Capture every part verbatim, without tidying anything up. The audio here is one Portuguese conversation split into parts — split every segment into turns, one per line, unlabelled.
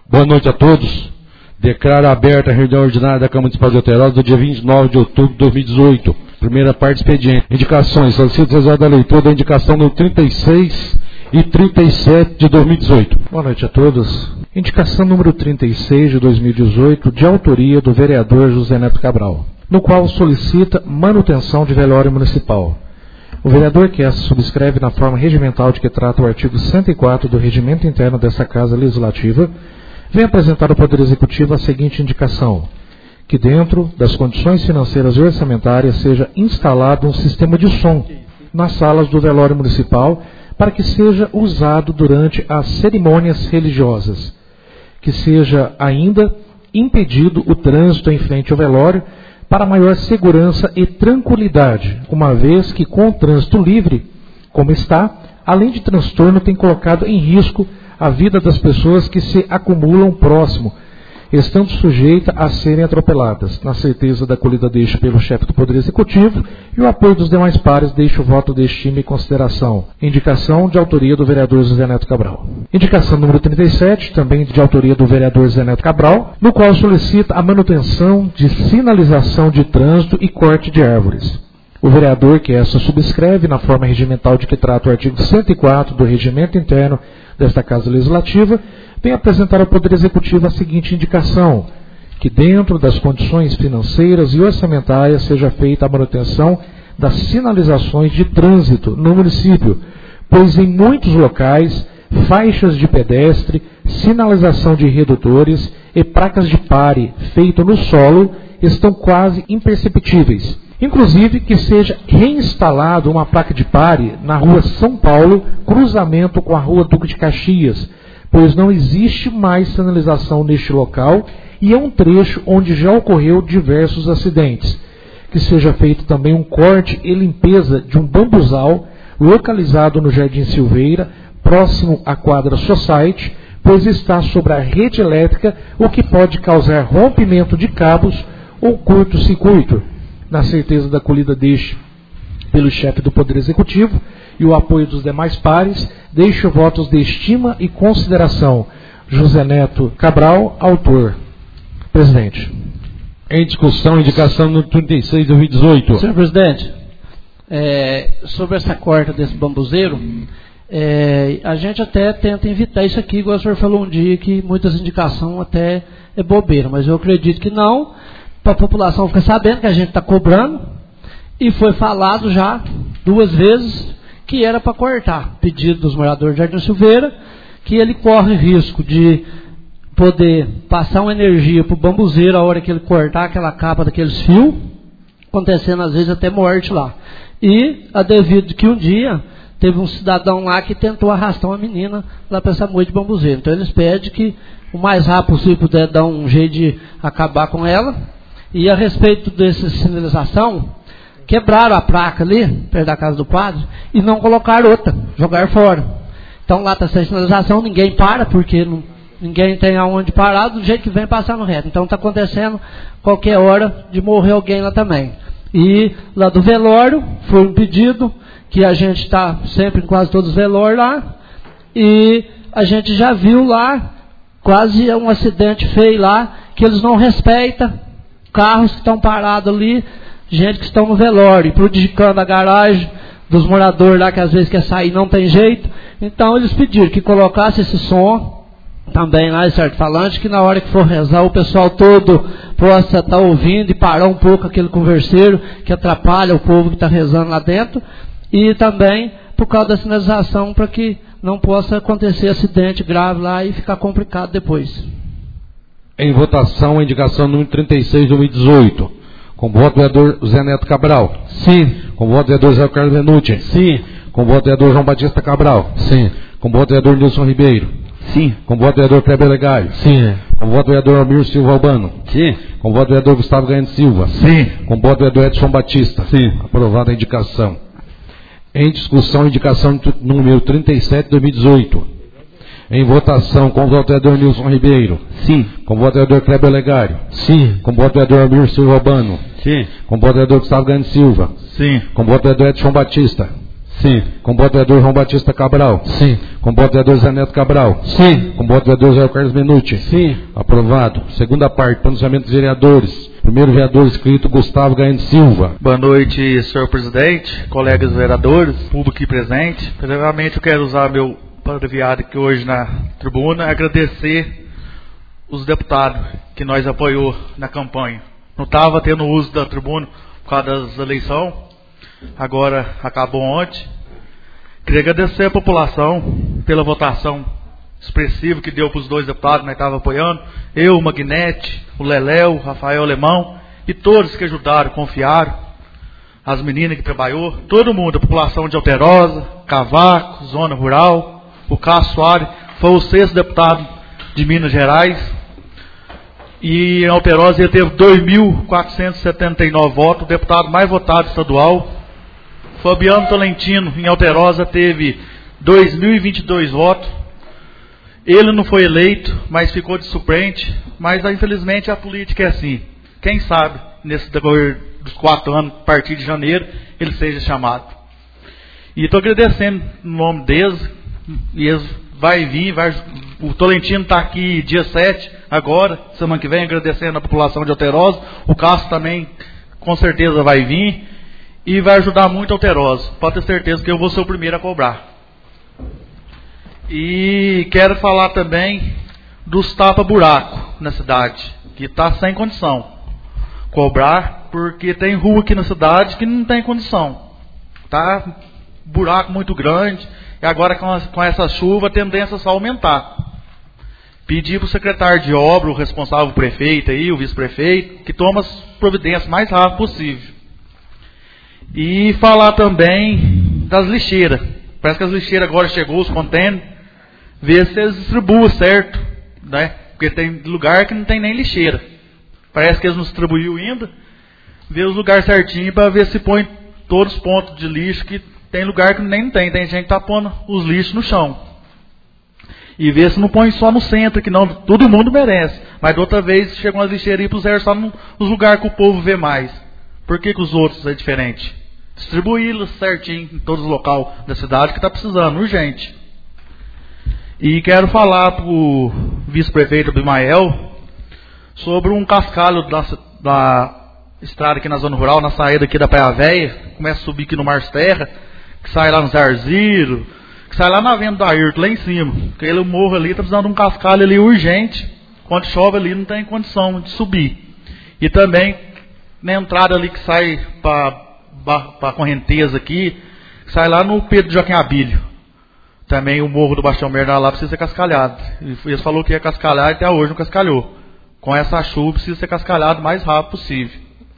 Boa noite a todos. Declaro aberta a reunião ordinária da Câmara Municipal de Alterosa do dia vinte e nove de outubro de dois mil e dezoito. Primeira parte expediente. Indicações. Solicito resultado da leitura da indicação número trinta e seis e trinta e sete de dois mil e dezoito.
Boa noite a todos. Indicação número trinta e seis de dois mil e dezoito, de autoria do vereador José Neto Cabral, no qual solicita manutenção de velório municipal. O vereador que essa subscreve na forma regimental de que trata o artigo cento e quatro do regimento interno dessa Casa Legislativa, vem apresentar ao Poder Executivo a seguinte indicação: que dentro das condições financeiras e orçamentárias seja instalado um sistema de som nas salas do velório municipal para que seja usado durante as cerimônias religiosas, que seja ainda impedido o trânsito em frente ao velório para maior segurança e tranquilidade, uma vez que com o trânsito livre, como está, além de transtorno, tem colocado em risco a vida das pessoas que se acumulam próximo, estando sujeita a serem atropeladas. Na certeza da acolhida deixo pelo chefe do Poder Executivo e o apoio dos demais pares, deixo o voto de estima e consideração. Indicação de autoria do vereador José Neto Cabral. Indicação número trinta e sete, também de autoria do vereador José Neto Cabral, no qual solicita a manutenção de sinalização de trânsito e corte de árvores. O vereador que essa subscreve na forma regimental de que trata o artigo cento e quatro do regimento interno desta Casa Legislativa, vem apresentar ao Poder Executivo a seguinte indicação: que dentro das condições financeiras e orçamentárias seja feita a manutenção das sinalizações de trânsito no município, pois em muitos locais, faixas de pedestre, sinalização de redutores e placas de pare feito no solo estão quase imperceptíveis. Inclusive que seja reinstalado uma placa de pare na rua São Paulo, cruzamento com a rua Duque de Caxias, pois não existe mais sinalização neste local e é um trecho onde já ocorreu diversos acidentes. Que seja feito também um corte e limpeza de um bambuzal localizado no Jardim Silveira, próximo à quadra Society, pois está sobre a rede elétrica, o que pode causar rompimento de cabos ou curto-circuito. Na certeza da acolhida deste pelo chefe do Poder Executivo e o apoio dos demais pares, deixo votos de estima e consideração. José Neto Cabral, autor. Presidente.
Em discussão, indicação no trinta e seis de dois mil e dezoito.
Senhor Presidente, é, sobre essa corta desse bambuzeiro, é, a gente até tenta evitar isso aqui, igual o senhor falou um dia, que muitas indicações até é bobeira, mas eu acredito que não, para a população ficar sabendo que a gente está cobrando, e foi falado já duas vezes que era para cortar. Pedido dos moradores de Jardim Silveira, que ele corre risco de poder passar uma energia para o bambuzeiro a hora que ele cortar aquela capa daqueles fios, acontecendo às vezes até morte lá. E a devido que um dia teve um cidadão lá que tentou arrastar uma menina lá para essa moita de bambuzeiro. Então eles pedem que o mais rápido possível puder dar um jeito de acabar com ela. E a respeito dessa sinalização, quebraram a placa ali, perto da casa do padre, e não colocaram outra, jogaram fora. Então lá está sem sinalização, ninguém para, porque não, ninguém tem aonde parar, do jeito que vem passar no reto. Então está acontecendo qualquer hora de morrer alguém lá também. E lá do velório, foi um pedido, que a gente está sempre em quase todos os velórios lá, e a gente já viu lá, quase um acidente feio lá, que eles não respeitam carros que estão parados ali, gente que estão no velório, prejudicando a garagem dos moradores lá, que às vezes quer sair, não tem jeito. Então eles pediram que colocasse esse som também lá, esse alto-falante, que na hora que for rezar o pessoal todo possa estar ouvindo e parar um pouco aquele converseiro que atrapalha o povo que está rezando lá dentro, e também por causa da sinalização, para que não possa acontecer acidente grave lá e ficar complicado depois.
Em votação, a indicação número trinta e seis de dois mil e dezoito. Com voto do vereador José Neto Cabral.
Sim.
Com voto do vereador José Carlos Benucci.
Sim.
Com voto do vereador João Batista Cabral.
Sim.
Com voto do vereador Nilson Ribeiro.
Sim.
Com voto do vereador Kleber Legário.
Sim.
Com voto do vereador Almir Silva Albano.
Sim.
Com voto do vereador Gustavo Ganhando Silva.
Sim.
Com voto do vereador Edson Batista.
Sim.
Aprovada a indicação. Em discussão, indicação número trinta e sete de dois mil e dezoito. Em votação, com o voto do vereador Nilson Ribeiro.
Sim.
Com o voto do vereador Kleber Legário.
Sim.
Com o voto do vereador Almir Silva Albano.
Sim.
Com o voto do vereador Gustavo Ganhando Silva.
Sim.
Com o voto do vereador Edson Batista. Sim. Com o voto do vereador João Batista Cabral.
Sim.
Com o voto do vereador Zé Neto Cabral.
Sim.
Com o voto do vereador Zé Carlos Menucci.
Sim.
Aprovado. Segunda parte, pronunciamento dos vereadores. Primeiro vereador inscrito, Gustavo Gaino Silva.
Boa noite, senhor presidente, colegas vereadores, público aqui presente. Primeiramente, eu quero usar meu palavreado aqui hoje na tribuna, agradecer os deputados que nós apoiou na campanha. Não estava tendo uso da tribuna por causa das eleições, agora acabou ontem. Queria agradecer a população pela votação expressiva que deu para os dois deputados que nós estávamos apoiando. Eu, o Magnete, o Leléu, o Rafael Alemão e todos que ajudaram, confiaram. As meninas que trabalhou, todo mundo, a população de Alterosa, Cavaco, Zona Rural, o Cássio Soares, foi o sexto deputado de Minas Gerais. E em Alterosa ele teve dois mil quatrocentos e setenta e nove votos, o deputado mais votado estadual. Fabiano Tolentino, em Alterosa, teve dois mil e vinte e dois votos. Ele não foi eleito, mas ficou de suplente. Mas, infelizmente, a política é assim. Quem sabe, nesse decorrer dos quatro anos, a partir de janeiro, ele seja chamado. E estou agradecendo no nome deles. E eles vai vir, vai, o Tolentino está aqui dia sete, agora, semana que vem, agradecendo a população de Alterosa. O Cássio também, com certeza, vai vir. E vai ajudar muito a Alterosa. Pode ter certeza que eu vou ser o primeiro a cobrar. E quero falar também dos tapa-buraco na cidade, que está sem condição. Cobrar, porque tem rua aqui na cidade que não tem condição. Tá buraco muito grande, e agora com, a, com essa chuva a tendência é só aumentar. Pedir para o secretário de obra, o responsável, o prefeito aí, o vice-prefeito, que tome as providências mais rápido possível. E falar também das lixeiras. Parece que as lixeiras agora chegou, os contêineres. Ver se eles distribuem certo, né? Porque tem lugar que não tem nem lixeira. Parece que eles não distribuíram ainda. Ver os lugares certinho para ver se põe todos os pontos de lixo, que tem lugar que nem tem. Tem gente que está pondo os lixos no chão. E ver se não põe só no centro, que não todo mundo merece. Mas da outra vez chegam as lixeiras e puseram só nos lugares que o povo vê mais. Por que que os outros é diferente? Distribuí-los certinho em todos os locais da cidade que está precisando, urgente. E quero falar para o vice-prefeito Abimael sobre um cascalho da, da estrada aqui na zona rural, na saída aqui da Praia Velha, começa a subir aqui no Márcio Terra, que sai lá no Zarziro, que sai lá na venda do Ayrton, lá em cima. Porque ele, o morro ali está precisando de um cascalho ali urgente. Quando chove ali não tem condição de subir. E também na entrada ali que sai para a correnteza aqui, que sai lá no Pedro Joaquim Abílio. Também o morro do Baixão Bernardo lá precisa ser cascalhado. Eles falaram que ia cascalhar e até hoje não cascalhou. Com essa chuva precisa ser cascalhado o mais rápido possível.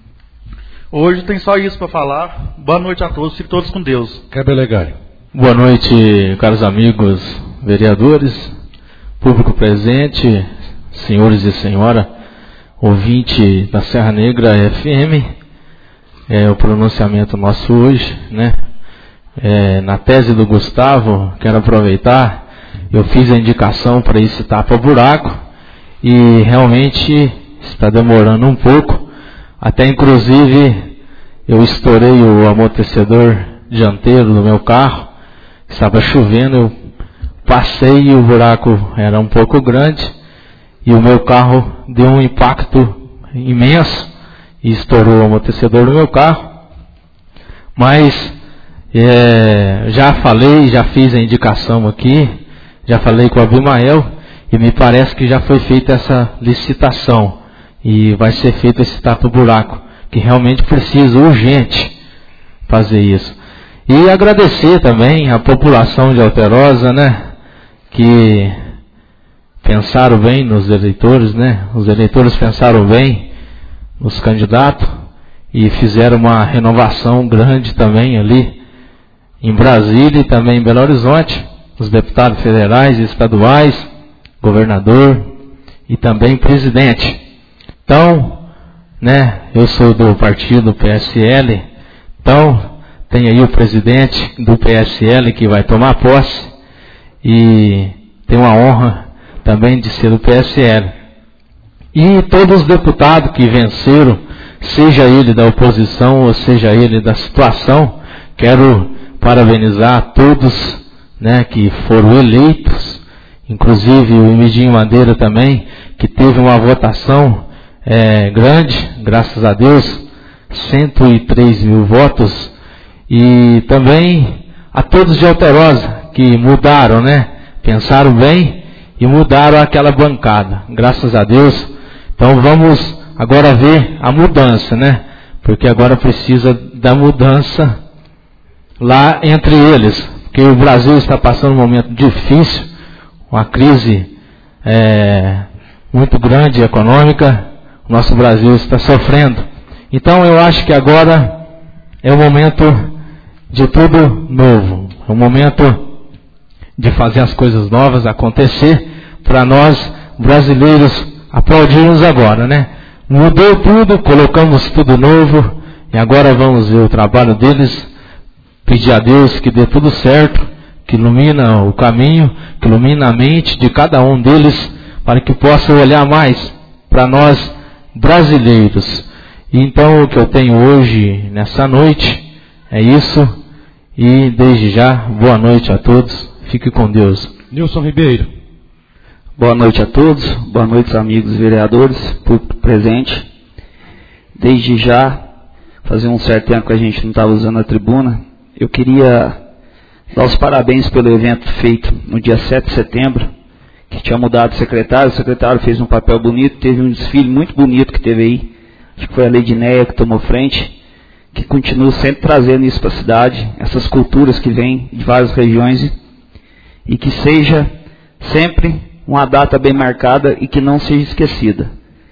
Hoje tem só isso para falar. Boa noite a todos, fiquem todos com Deus.
Quer Legário.
Boa noite, caros amigos vereadores, público presente, senhores e senhora, ouvinte da Serra Negra F M. É o pronunciamento nosso hoje, né? É, na tese do Gustavo, quero aproveitar, eu fiz a indicação para esse tapa-buraco e realmente está demorando um pouco, até inclusive eu estourei o amortecedor dianteiro do meu carro, estava chovendo, eu passei e o buraco era um pouco grande e o meu carro deu um impacto imenso e estourou o amortecedor do meu carro, mas É, já falei, já fiz a indicação aqui, já falei com o Abimael e me parece que já foi feita essa licitação e vai ser feito esse tapa-buraco, que realmente precisa, urgente, fazer isso. E agradecer também a população de Alterosa, né, que pensaram bem nos eleitores, né, os eleitores pensaram bem nos candidatos e fizeram uma renovação grande também ali em Brasília e também em Belo Horizonte, os deputados federais e estaduais, governador e também presidente. Então, né, eu sou do partido P S L, então tem aí o presidente do P S L que vai tomar posse e tenho a honra também de ser do P S L. E todos os deputados que venceram, seja ele da oposição ou seja ele da situação, quero parabenizar todos, né, que foram eleitos, inclusive o Emidinho Madeira também, que teve uma votação é, grande, graças a Deus, cento e três mil votos, e também a todos de Alterosa, que mudaram, né, pensaram bem e mudaram aquela bancada, graças a Deus. Então vamos agora ver a mudança, né, porque agora precisa da mudança lá entre eles, porque o Brasil está passando um momento difícil, uma crise é, muito grande econômica, o nosso Brasil está sofrendo. Então eu acho que agora é o momento de tudo novo, é o momento de fazer as coisas novas acontecer, para nós brasileiros aplaudirmos agora, né? Mudou tudo, colocamos tudo novo, e agora vamos ver o trabalho deles, pedir a Deus que dê tudo certo, que ilumina o caminho, que ilumina a mente de cada um deles, para que possa olhar mais para nós brasileiros. E então o que eu tenho hoje, nessa noite, é isso, e desde já, boa noite a todos, fique com Deus.
Nilson Ribeiro.
Boa noite a todos, boa noite amigos vereadores, público presente. Desde já, fazia um certo tempo que a gente não estava usando a tribuna, eu queria dar os parabéns pelo evento feito no dia sete de setembro, que tinha mudado o secretário, o secretário fez um papel bonito, teve um desfile muito bonito que teve aí, acho que foi a Leidinéia que tomou frente, que continua sempre trazendo isso para a cidade, essas culturas que vêm de várias regiões, e que seja sempre uma data bem marcada e que não seja esquecida.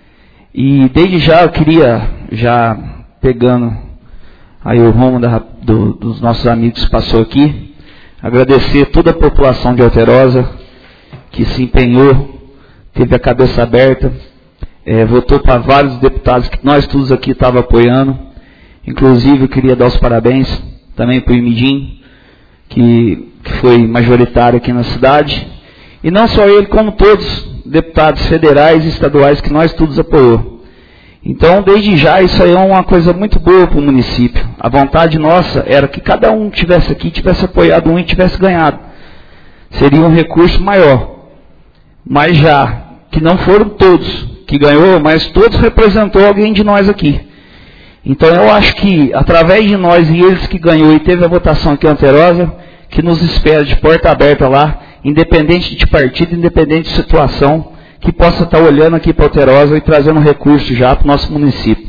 E desde já eu queria, já pegando aí o rumo da, do, dos nossos amigos que passou aqui, agradecer toda a população de Alterosa que se empenhou, teve a cabeça aberta, é, votou para vários deputados que nós todos aqui estávamos apoiando. Inclusive eu queria dar os parabéns também para o Emidinho, que, que foi majoritário aqui na cidade. E não só ele, como todos deputados federais e estaduais que nós todos apoiou. Então, desde já, isso aí é uma coisa muito boa para o município. A vontade nossa era que cada um tivesse aqui, tivesse apoiado um e tivesse ganhado. Seria um recurso maior. Mas já que não foram todos que ganhou, mas todos representou alguém de nós aqui. Então, eu acho que, através de nós e eles que ganhou e teve a votação aqui em Alterosa, que nos espera de porta aberta lá, independente de partido, independente de situação, que possa estar olhando aqui para Alterosa e trazendo recurso já para o nosso município.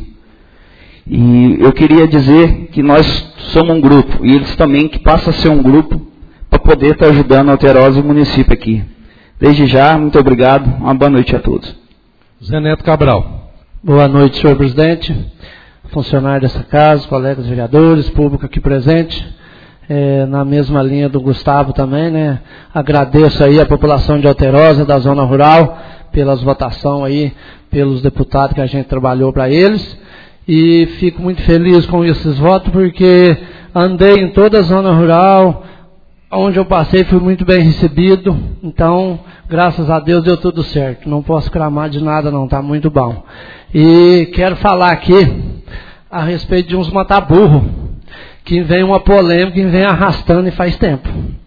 E eu queria dizer que nós somos um grupo, e eles também que passam a ser um grupo para poder estar ajudando Alterosa e o município aqui. Desde já, muito obrigado, uma boa noite a todos.
Zé Neto Cabral.
Boa noite, senhor presidente, funcionário dessa casa, colegas vereadores, público aqui presente. É, na mesma linha do Gustavo também, né? Agradeço aí a população de Alterosa, da zona rural, pelas votações aí, pelos deputados que a gente trabalhou para eles. E fico muito feliz com esses votos, porque andei em toda a zona rural, onde eu passei fui muito bem recebido. Então, graças a Deus deu tudo certo. Não posso clamar de nada não, tá muito bom. E quero falar aqui a respeito de uns mataburro, que vem uma polêmica, que vem arrastando e faz tempo.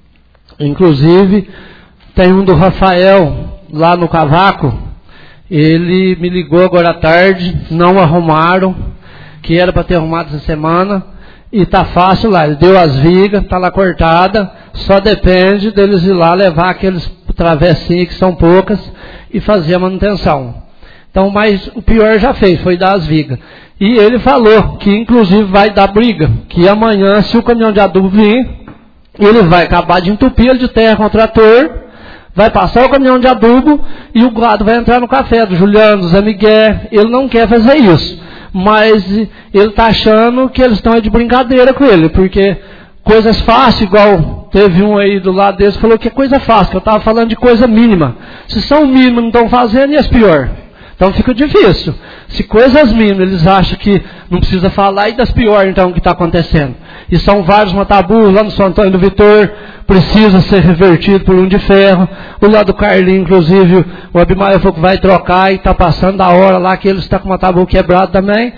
Inclusive, tem um do Rafael, lá no Cavaco, ele me ligou agora à tarde, não arrumaram, que era para ter arrumado essa semana, e tá fácil lá, ele deu as vigas, tá lá cortada, só depende deles ir lá levar aqueles travessinhos, que são poucas, e fazer a manutenção. Então, mas o pior já fez, foi dar as vigas. E ele falou que inclusive vai dar briga, que amanhã, se o caminhão de adubo vir, ele vai acabar de entupir ele de terra com o trator, vai passar o caminhão de adubo e o gado vai entrar no café do Juliano, do Zé Miguel. Ele não quer fazer isso, mas ele está achando que eles estão de brincadeira com ele, porque coisas fáceis, igual teve um aí do lado dele, falou que é coisa fácil, que eu estava falando de coisa mínima. Se são mínimas não estão fazendo, e as pior? Então fica difícil. Se coisas mínimas eles acham que não precisa falar, e das piores então o que está acontecendo. E são vários mataburros, lá no São Antônio do Vitor, precisa ser revertido por um de ferro. O lado do Carlinho, inclusive, o Abimael falou que vai trocar e está passando da hora lá que ele está com o mataburro quebrado também.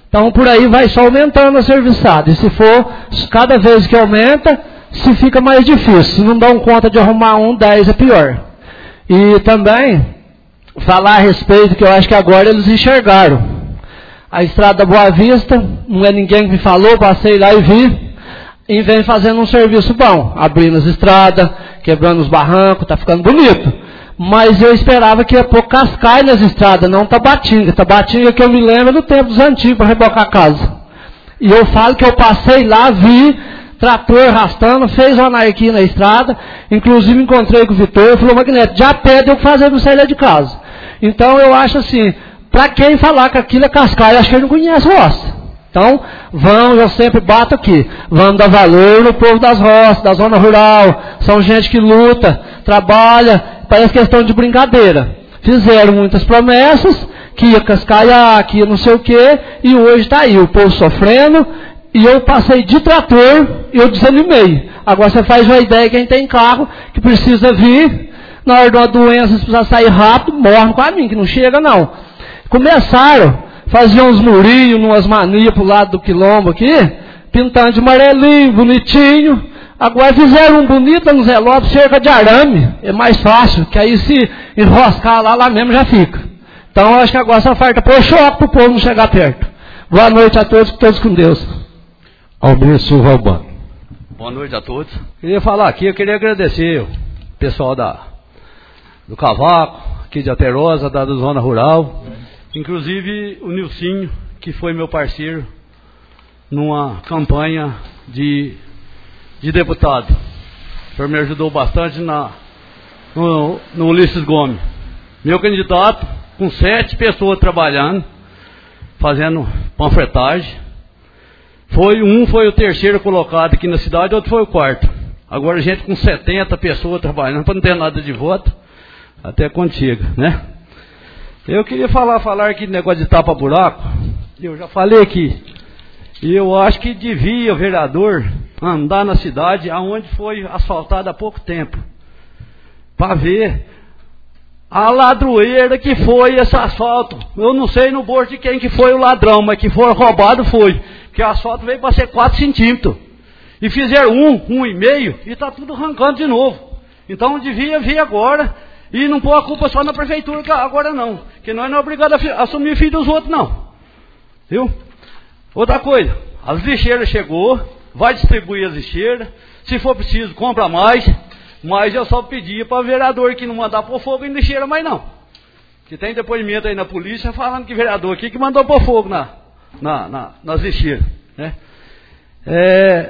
Então por aí vai só aumentando a serviçada. E se for, cada vez que aumenta, se fica mais difícil. Se não dão conta de arrumar um, dez é pior. E também, falar a respeito, que eu acho que agora eles enxergaram. A estrada Boa Vista, não é ninguém que me falou, passei lá e vi. E vem fazendo um serviço bom. Abrindo as estradas, quebrando os barrancos, tá ficando bonito. Mas eu esperava que ia pôr cascalho nas estradas, não Tabatinga. Tabatinga que eu me lembro do tempo dos antigos para rebocar a casa. E eu falo que eu passei lá, vi trator arrastando, fez uma anarquia na estrada, inclusive encontrei com o Vitor e falou, Magneto, já pede eu fazer no sair de casa. Então eu acho assim, para quem falar que aquilo é cascalho, acho que ele não conhece roça. Então, vamos, eu sempre bato aqui, vamos dar valor no povo das roças, da zona rural, são gente que luta, trabalha, parece questão de brincadeira. Fizeram muitas promessas, que ia cascalhar, que ia não sei o quê, e hoje está aí, o povo sofrendo, e eu passei de trator, e eu desanimei. Agora você faz uma ideia, quem tem carro, que precisa vir, na hora de uma doença, se precisar sair rápido, morre com a mim, que não chega não. Começaram, faziam uns murinhos, umas manias pro lado do quilombo aqui, pintando de amarelinho, bonitinho. Agora fizeram um bonito nos relógios, cerca de arame, é mais fácil, que aí se enroscar lá, lá mesmo já fica. Então eu acho que agora só falta pôr choque pro povo não chegar perto. Boa noite a todos, todos com Deus.
Almir Silva Albano.
Boa noite a todos. Queria falar aqui, eu queria agradecer o pessoal da, do Cavaco, aqui de Alterosa, da, da Zona Rural, inclusive o Nilcinho, que foi meu parceiro numa campanha de, de deputado. O senhor me ajudou bastante na, no, no Ulisses Gomes. Meu candidato, com sete pessoas trabalhando, fazendo panfletagem. Foi um, foi o terceiro colocado aqui na cidade, outro foi o quarto. Agora a gente com setenta pessoas trabalhando, para não ter nada de voto, até quando chega, né? Eu queria falar, falar aqui de negócio de tapa-buraco. Eu já falei aqui. E eu acho que devia o vereador andar na cidade aonde foi asfaltado há pouco tempo, para ver a ladroeira que foi esse asfalto. Eu não sei no bolso de quem que foi o ladrão, mas que foi roubado foi. Porque o asfalto veio para ser quatro centímetros. E fizeram um, um e meio, e está tudo arrancando de novo. Então devia vir agora, e não pôr a culpa só na prefeitura agora não. Que nós não é obrigado a assumir filho dos outros não. Viu? Outra coisa, as lixeiras chegou, vai distribuir as lixeiras. Se for preciso, compra mais. Mas eu só pedi para o vereador que não mandar pôr fogo em lixeira mais não. Que tem depoimento aí na polícia falando que vereador aqui que mandou pôr fogo na, na, na, nas lixeiras. Né? É,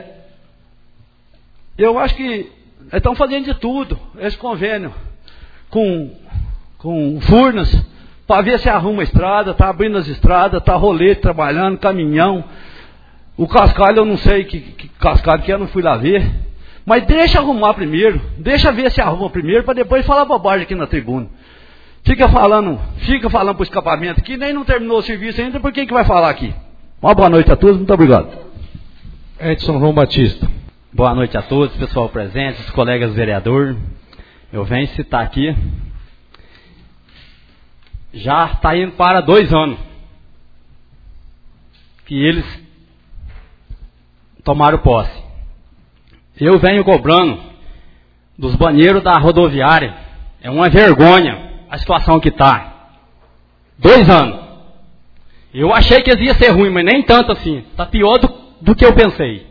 eu acho que estão fazendo de tudo, esse convênio com, com Furnas, para ver se arruma a estrada, está abrindo as estradas, está rolete trabalhando, caminhão. O cascalho eu não sei que, que cascalho que é, não fui lá ver. Mas deixa arrumar primeiro, deixa ver se arruma primeiro, para depois falar bobagem aqui na tribuna. Fica falando, fica falando para o escapamento que nem não terminou o serviço ainda, por que que vai falar aqui? Uma boa noite a todos, muito obrigado.
Edson João Batista.
Boa noite a todos, pessoal presente, os colegas vereadores. Eu venho citar aqui, já está indo para dois anos que eles tomaram posse. Eu venho cobrando dos banheiros da rodoviária. É uma vergonha a situação que está. Dois anos. Eu achei que ia ser ruim, mas nem tanto assim. Está pior do, do que eu pensei.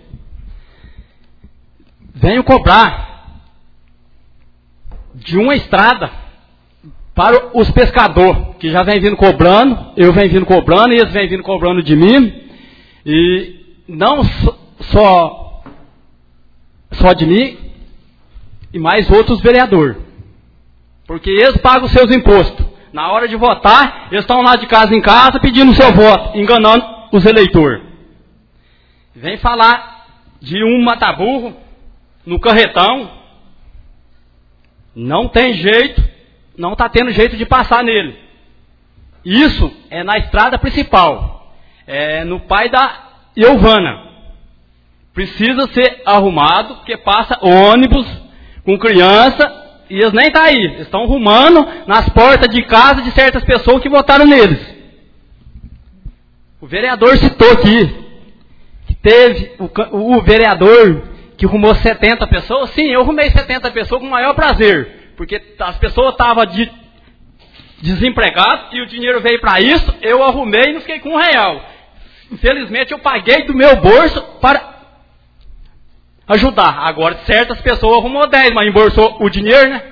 Venho cobrar de uma estrada para os pescadores, que já vem vindo cobrando, eu venho vindo cobrando, e eles vêm vindo cobrando de mim. E não só... Só de mim e mais outros vereadores. Porque eles pagam seus impostos. Na hora de votar, eles estão lá de casa em casa pedindo seu voto, enganando os eleitores. Vem falar de um mata-burro no carretão. Não tem jeito, não está tendo jeito de passar nele. Isso é na estrada principal. É no pai da Giovana. Precisa ser arrumado, porque passa ônibus com criança e eles nem estão tá aí. Eles estão arrumando nas portas de casa de certas pessoas que votaram neles. O vereador citou aqui que teve o, o vereador que arrumou setenta pessoas. Sim, eu arrumei setenta pessoas com o maior prazer, porque as pessoas estavam de, desempregadas e o dinheiro veio para isso. Eu arrumei e não fiquei com um real. Infelizmente eu paguei do meu bolso para ajudar. Agora certas pessoas arrumou dez, mas embolsou o dinheiro, né?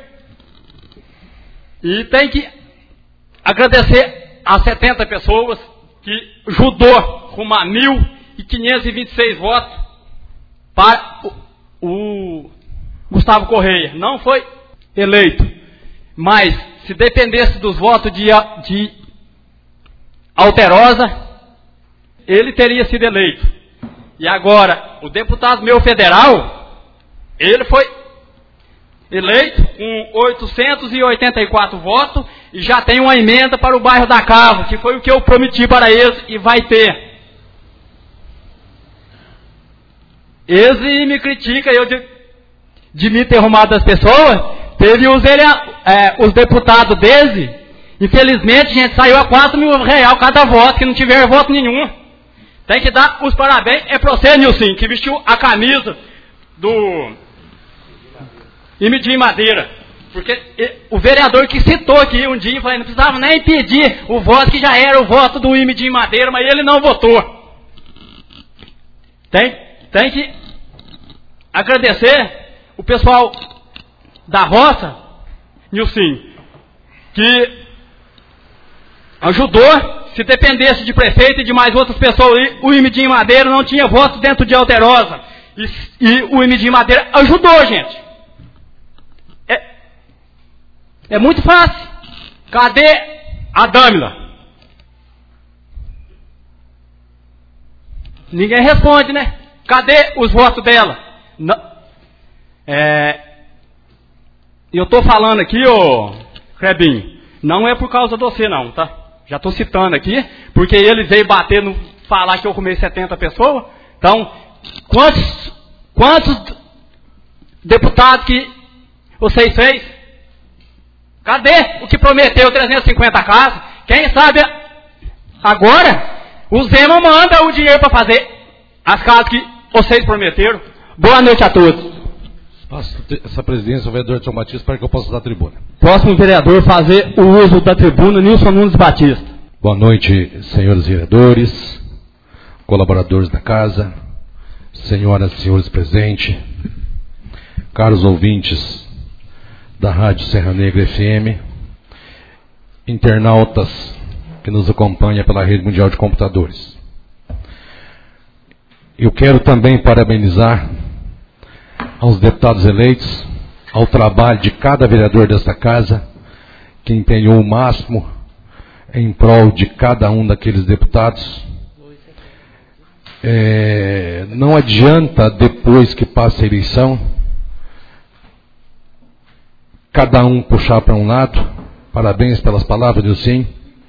E tem que agradecer as setenta pessoas que ajudou a arrumar mil e quinhentos e vinte e seis votos para o, o Gustavo Correia. Não foi eleito, mas se dependesse dos votos de, de Alterosa, ele teria sido eleito. E agora, o deputado meu federal, ele foi eleito com oitocentos e oitenta e quatro votos e já tem uma emenda para o bairro da Cava, que foi o que eu prometi para eles e vai ter. Eles me criticam eu de, de me ter arrumado as pessoas. Teve os, ele, é, os deputados deles, infelizmente, gente, saiu a quatro mil reais cada voto, que não tiver voto nenhum. Tem que dar os parabéns. É para você, Nilson, que vestiu a camisa do Imidim Madeira. Porque o vereador que citou aqui um dia, falei, não precisava nem pedir o voto, que já era o voto do Imidim Madeira, mas ele não votou. Tem, tem que agradecer o pessoal da roça, Nilson, que ajudou. Se dependesse de prefeito e de mais outras pessoas, o Imidim Madeira não tinha voto dentro de Alterosa. E, e o Imidim Madeira ajudou, gente. É, é muito fácil. Cadê a Dâmila? Ninguém responde, né? Cadê os votos dela? Não, é, eu estou falando aqui, ô Crebinho, não é por causa de você não, tá? Já estou citando aqui, porque ele veio bater no falar que eu arrumei setenta pessoas. Então, quantos, quantos deputados que vocês fez? Cadê o que prometeu trezentas e cinquenta casas? Quem sabe agora o Zema manda o dinheiro para fazer as casas que vocês prometeram. Boa noite a todos.
Passo essa presidência ao vereador Edson Batista para que eu possa dar a tribuna.
Próximo vereador fazer o uso da tribuna, Nilson Nunes Batista.
Boa noite, senhores vereadores, colaboradores da casa, senhoras e senhores presentes, caros ouvintes da Rádio Serra Negra F M, internautas que nos acompanham pela Rede Mundial de Computadores. Eu quero também parabenizar aos deputados eleitos, ao trabalho de cada vereador desta casa, que empenhou o máximo em prol de cada um daqueles deputados. É, não adianta, depois que passa a eleição, cada um puxar para um lado. Parabéns pelas palavras, Nilson.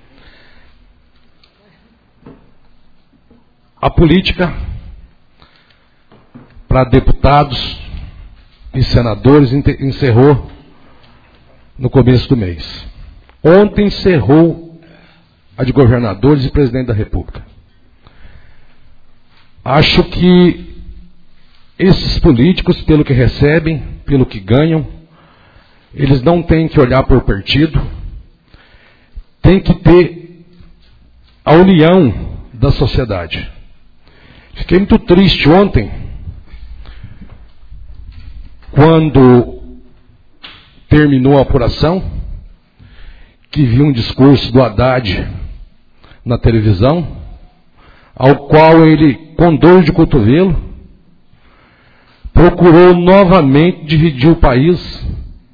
A política para deputados e senadores encerrou no começo do mês. Ontem encerrou a de governadores e presidente da República. Acho que esses políticos, pelo que recebem, pelo que ganham, eles não têm que olhar por partido, tem que ter a união da sociedade. Fiquei muito triste ontem, quando terminou a apuração, que vi um discurso do Haddad na televisão, ao qual ele, com dor de cotovelo, procurou novamente dividir o país,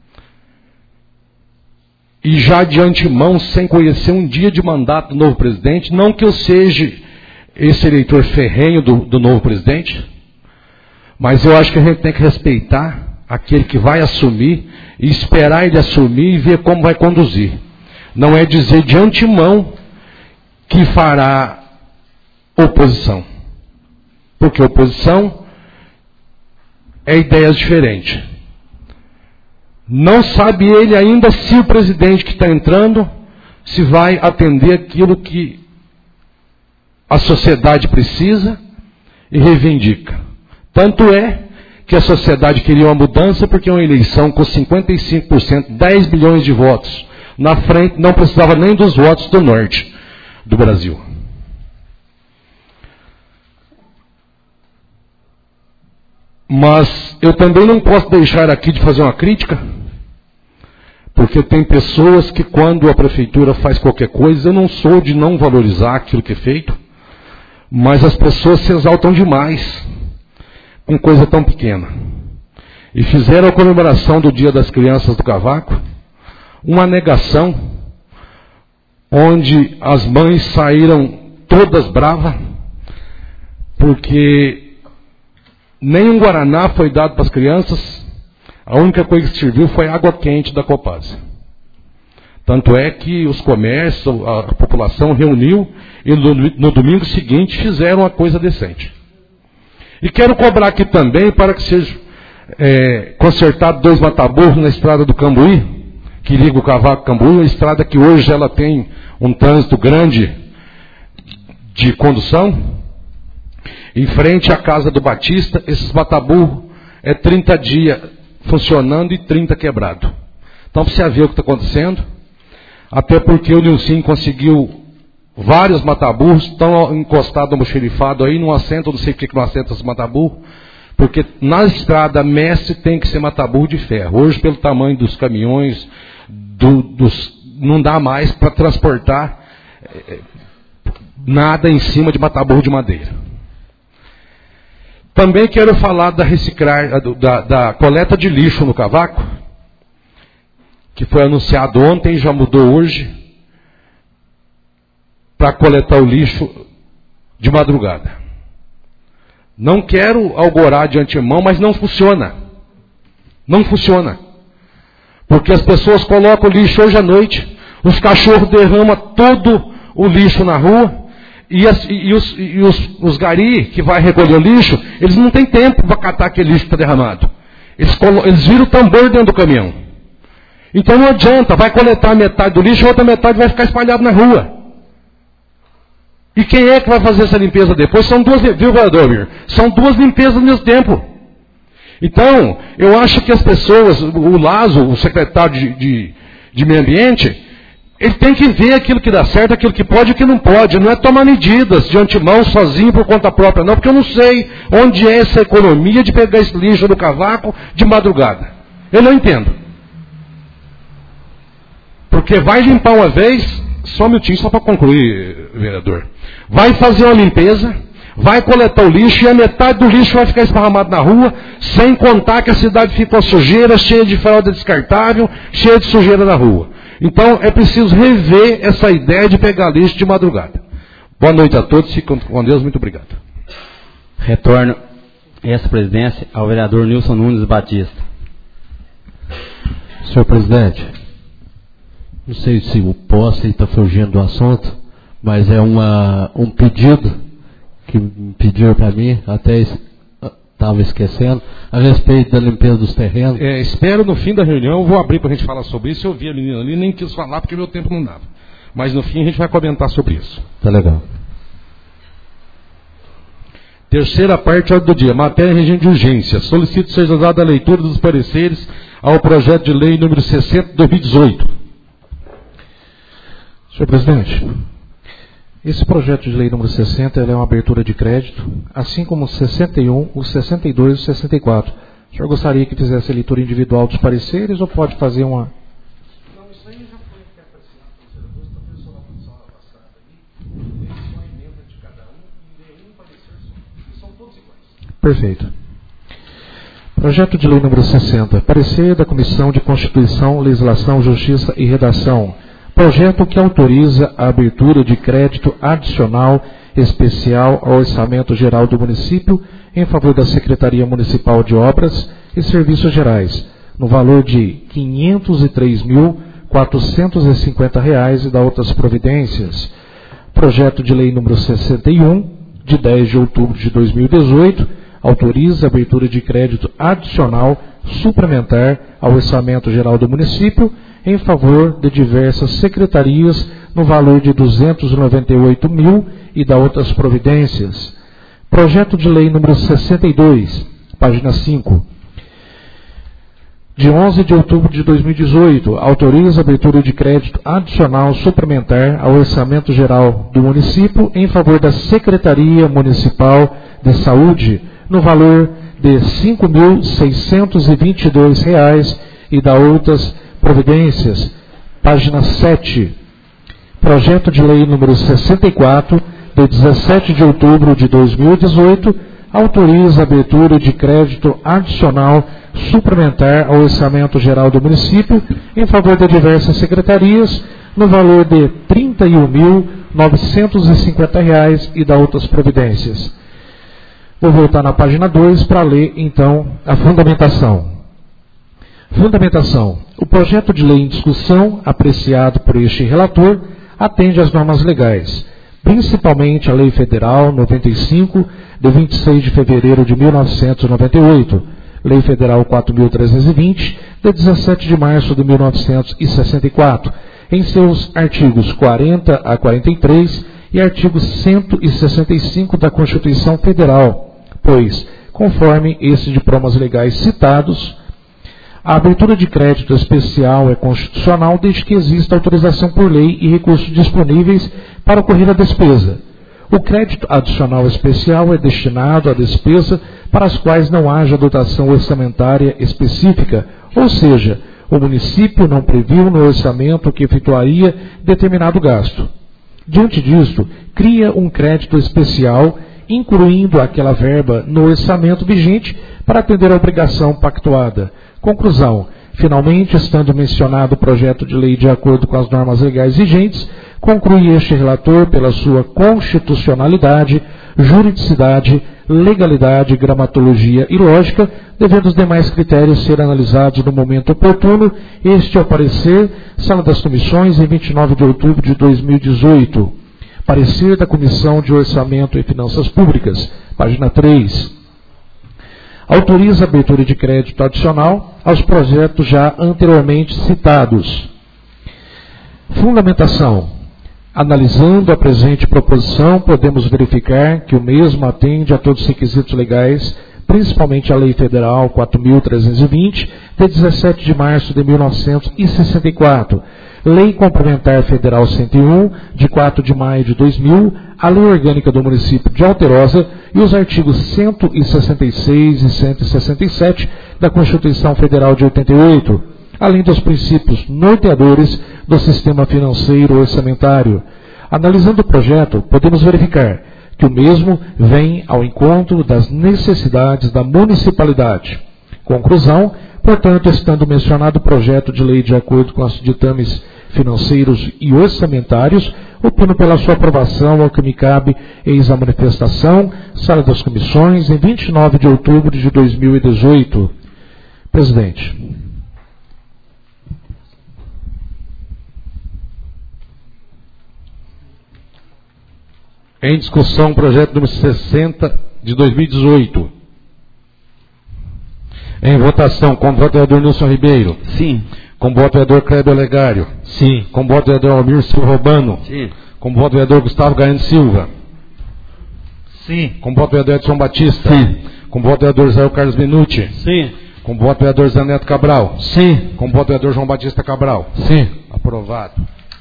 e já de antemão, sem conhecer um dia de mandato do novo presidente, não que eu seja esse eleitor ferrenho do, do novo presidente, mas eu acho que a gente tem que respeitar aquele que vai assumir e esperar ele assumir e ver como vai conduzir. Não é dizer de antemão que fará oposição. Porque oposição é ideias diferentes. Não sabe ele ainda se o presidente que está entrando se vai atender aquilo que a sociedade precisa e reivindica. Tanto é que a sociedade queria uma mudança porque uma eleição com cinquenta e cinco por cento, dez bilhões de votos na frente, não precisava nem dos votos do norte do Brasil. Mas eu também não posso deixar aqui de fazer uma crítica, porque tem pessoas que quando a prefeitura faz qualquer coisa, eu não sou de não valorizar aquilo que é feito, mas as pessoas se exaltam demais com coisa tão pequena. E fizeram a comemoração do Dia das Crianças do Cavaco uma negação, onde as mães saíram todas bravas, porque nem um Guaraná foi dado para as crianças, a única coisa que serviu foi água quente da Copasa. Tanto é que os comércios, a população reuniu e no, no domingo seguinte fizeram uma coisa decente. E quero cobrar aqui também para que seja é, consertado dois mataburros na estrada do Cambuí, que liga o Cavaco Cambuí, uma estrada que hoje ela tem um trânsito grande de condução. Em frente à casa do Batista, esses mataburros é trinta dias funcionando e trinta quebrado. Então precisa ver o que está acontecendo, até porque o Nilcinho conseguiu vários mataburros, estão encostados no xerifado aí, não assentam, não sei por que não assentam esses mataburros, porque na estrada mestre tem que ser mataburro de ferro. Hoje, pelo tamanho dos caminhões, do, dos, não dá mais para transportar é, nada em cima de mataburro de madeira. Também quero falar da reciclar, da, da coleta de lixo no Cavaco, que foi anunciado ontem e já mudou hoje, para coletar o lixo de madrugada. Não quero algorar de antemão, mas não funciona. Não funciona. Porque as pessoas colocam o lixo hoje à noite, os cachorros derramam todo o lixo na rua, e, as, e, os, e os, os gari que vai recolher o lixo, eles não têm tempo para catar aquele lixo que está derramado. Eles, eles viram o tambor dentro do caminhão. Então não adianta, vai coletar metade do lixo, a outra metade vai ficar espalhada na rua. E quem é que vai fazer essa limpeza depois? São duas, viu, vereador? São duas limpezas ao mesmo tempo. Então, eu acho que as pessoas, o Lazo, o secretário de, de, de Meio Ambiente, ele tem que ver aquilo que dá certo, aquilo que pode e o que não pode. Não é tomar medidas de antemão, sozinho, por conta própria, não, porque eu não sei onde é essa economia de pegar esse lixo do Cavaco de madrugada. Eu não entendo. Porque vai limpar uma vez, só um minutinho, só para concluir, vereador. Vai fazer uma limpeza, vai coletar o lixo e a metade do lixo vai ficar esparramado na rua, sem contar que a cidade fica com sujeira, cheia de fralda descartável, cheia de sujeira na rua. Então é preciso rever essa ideia de pegar lixo de madrugada. Boa noite a todos, fiquem com Deus, muito obrigado.
Retorno essa presidência ao vereador Nilson Nunes Batista.
Senhor presidente, não sei se o posse está fugindo do assunto, mas é uma, um pedido que me pediram para mim, até estava esquecendo, a respeito da limpeza dos terrenos.
É, espero no fim da reunião, eu vou abrir para a gente falar sobre isso. Eu vi a menina ali, nem quis falar porque meu tempo não dava. Mas no fim a gente vai comentar sobre isso.
Tá legal.
Terceira parte do dia, matéria em regime de urgência. Solicito seja dada a leitura dos pareceres ao projeto de lei número sessenta de dois mil e dezoito.
Senhor presidente, esse projeto de lei número sessenta é uma abertura de crédito, assim como o sessenta e um, o sessenta e dois e o sessenta e quatro. O senhor gostaria que fizesse a leitura individual dos pareceres ou pode fazer uma...
Não, isso aí já foi apreciado pelo senador, talvez só na função passada ali, só a emenda de cada um e ler um parecer só. São todos iguais.
Perfeito. Projeto de lei número sessenta. Parecer da Comissão de Constituição, Legislação, Justiça e Redação. Projeto que autoriza a abertura de crédito adicional especial ao Orçamento Geral do Município em favor da Secretaria Municipal de Obras e Serviços Gerais, no valor de quinhentos e três mil, quatrocentos e cinquenta reais e da outras providências. Projeto de lei número sessenta e um, de dez de outubro de dois mil e dezoito, autoriza a abertura de crédito adicional suplementar ao Orçamento Geral do Município em favor de diversas secretarias no valor de duzentos e noventa e oito mil e da outras providências. Projeto de lei número sessenta e dois, página cinco. De onze de outubro de dois mil e dezoito, autoriza a abertura de crédito adicional suplementar ao Orçamento Geral do município em favor da Secretaria Municipal de Saúde, no valor de cinco mil seiscentos e vinte e dois reais e da outras providências. Página sete. Projeto de lei número sessenta e quatro, de dezessete de outubro de dois mil e dezoito, autoriza a abertura de crédito adicional suplementar ao Orçamento Geral do município em favor de diversas secretarias, no valor de trinta e um mil novecentos e cinquenta reais e da outras providências. Vou voltar na página dois para ler, então, a fundamentação. Fundamentação. O projeto de lei em discussão, apreciado por este relator, atende às normas legais, principalmente a Lei Federal noventa e cinco, de vinte e seis de fevereiro de mil novecentos e noventa e oito, Lei Federal quatro mil trezentos e vinte, de dezessete de março de mil novecentos e sessenta e quatro, em seus artigos quarenta a quarenta e três e artigo cento e sessenta e cinco da Constituição Federal, pois, conforme esses diplomas legais citados, a abertura de crédito especial é constitucional desde que exista autorização por lei e recursos disponíveis para ocorrer a despesa. O crédito adicional especial é destinado à despesa para as quais não haja dotação orçamentária específica, ou seja, o município não previu no orçamento que efetuaria determinado gasto. Diante disto, cria um crédito especial, incluindo aquela verba no orçamento vigente para atender à obrigação pactuada. Conclusão. Finalmente, estando mencionado o projeto de lei de acordo com as normas legais vigentes, conclui este relator pela sua constitucionalidade, juridicidade, legalidade, gramatologia e lógica, devendo os demais critérios ser analisados no momento oportuno. Este é o parecer, Sala das Comissões, em vinte e nove de outubro de dois mil e dezoito. Parecer da Comissão de Orçamento e Finanças Públicas, página três. Autoriza a abertura de crédito adicional aos projetos já anteriormente citados. Fundamentação. Analisando a presente proposição, podemos verificar que o mesmo atende a todos os requisitos legais, principalmente a Lei Federal quatro mil trezentos e vinte, de dezessete de março de mil novecentos e sessenta e quatro, Lei Complementar Federal cento e um, de quatro de maio de dois mil, a Lei Orgânica do Município de Alterosa e os artigos cento e sessenta e seis e cento e sessenta e sete da Constituição Federal de oitenta e oito, além dos princípios norteadores do sistema financeiro orçamentário. Analisando o projeto, podemos verificar que o mesmo vem ao encontro das necessidades da municipalidade. Conclusão. Portanto, estando mencionado o projeto de lei de acordo com os ditames financeiros e orçamentários, opino pela sua aprovação, ao que me cabe, eis a manifestação, Sala das Comissões, em vinte e nove de outubro de dois mil e dezoito. Presidente.
Em discussão, projeto número sessenta de dois mil e dezoito. Em votação, com o voto do vereador Nilson Ribeiro.
Sim.
Com o voto do vereador Kleber Olegário.
Sim.
Com o voto do vereador Almir Silva Urbano.
Sim.
Com o voto do vereador Gustavo Gaiane Silva.
Sim.
Com o voto do vereador Edson Batista.
Sim.
Com o voto do vereador Israel Carlos Minuti.
Sim.
Com o voto do vereador Zé Neto Cabral.
Sim.
Com o voto do vereador João Batista Cabral.
Sim.
Aprovado.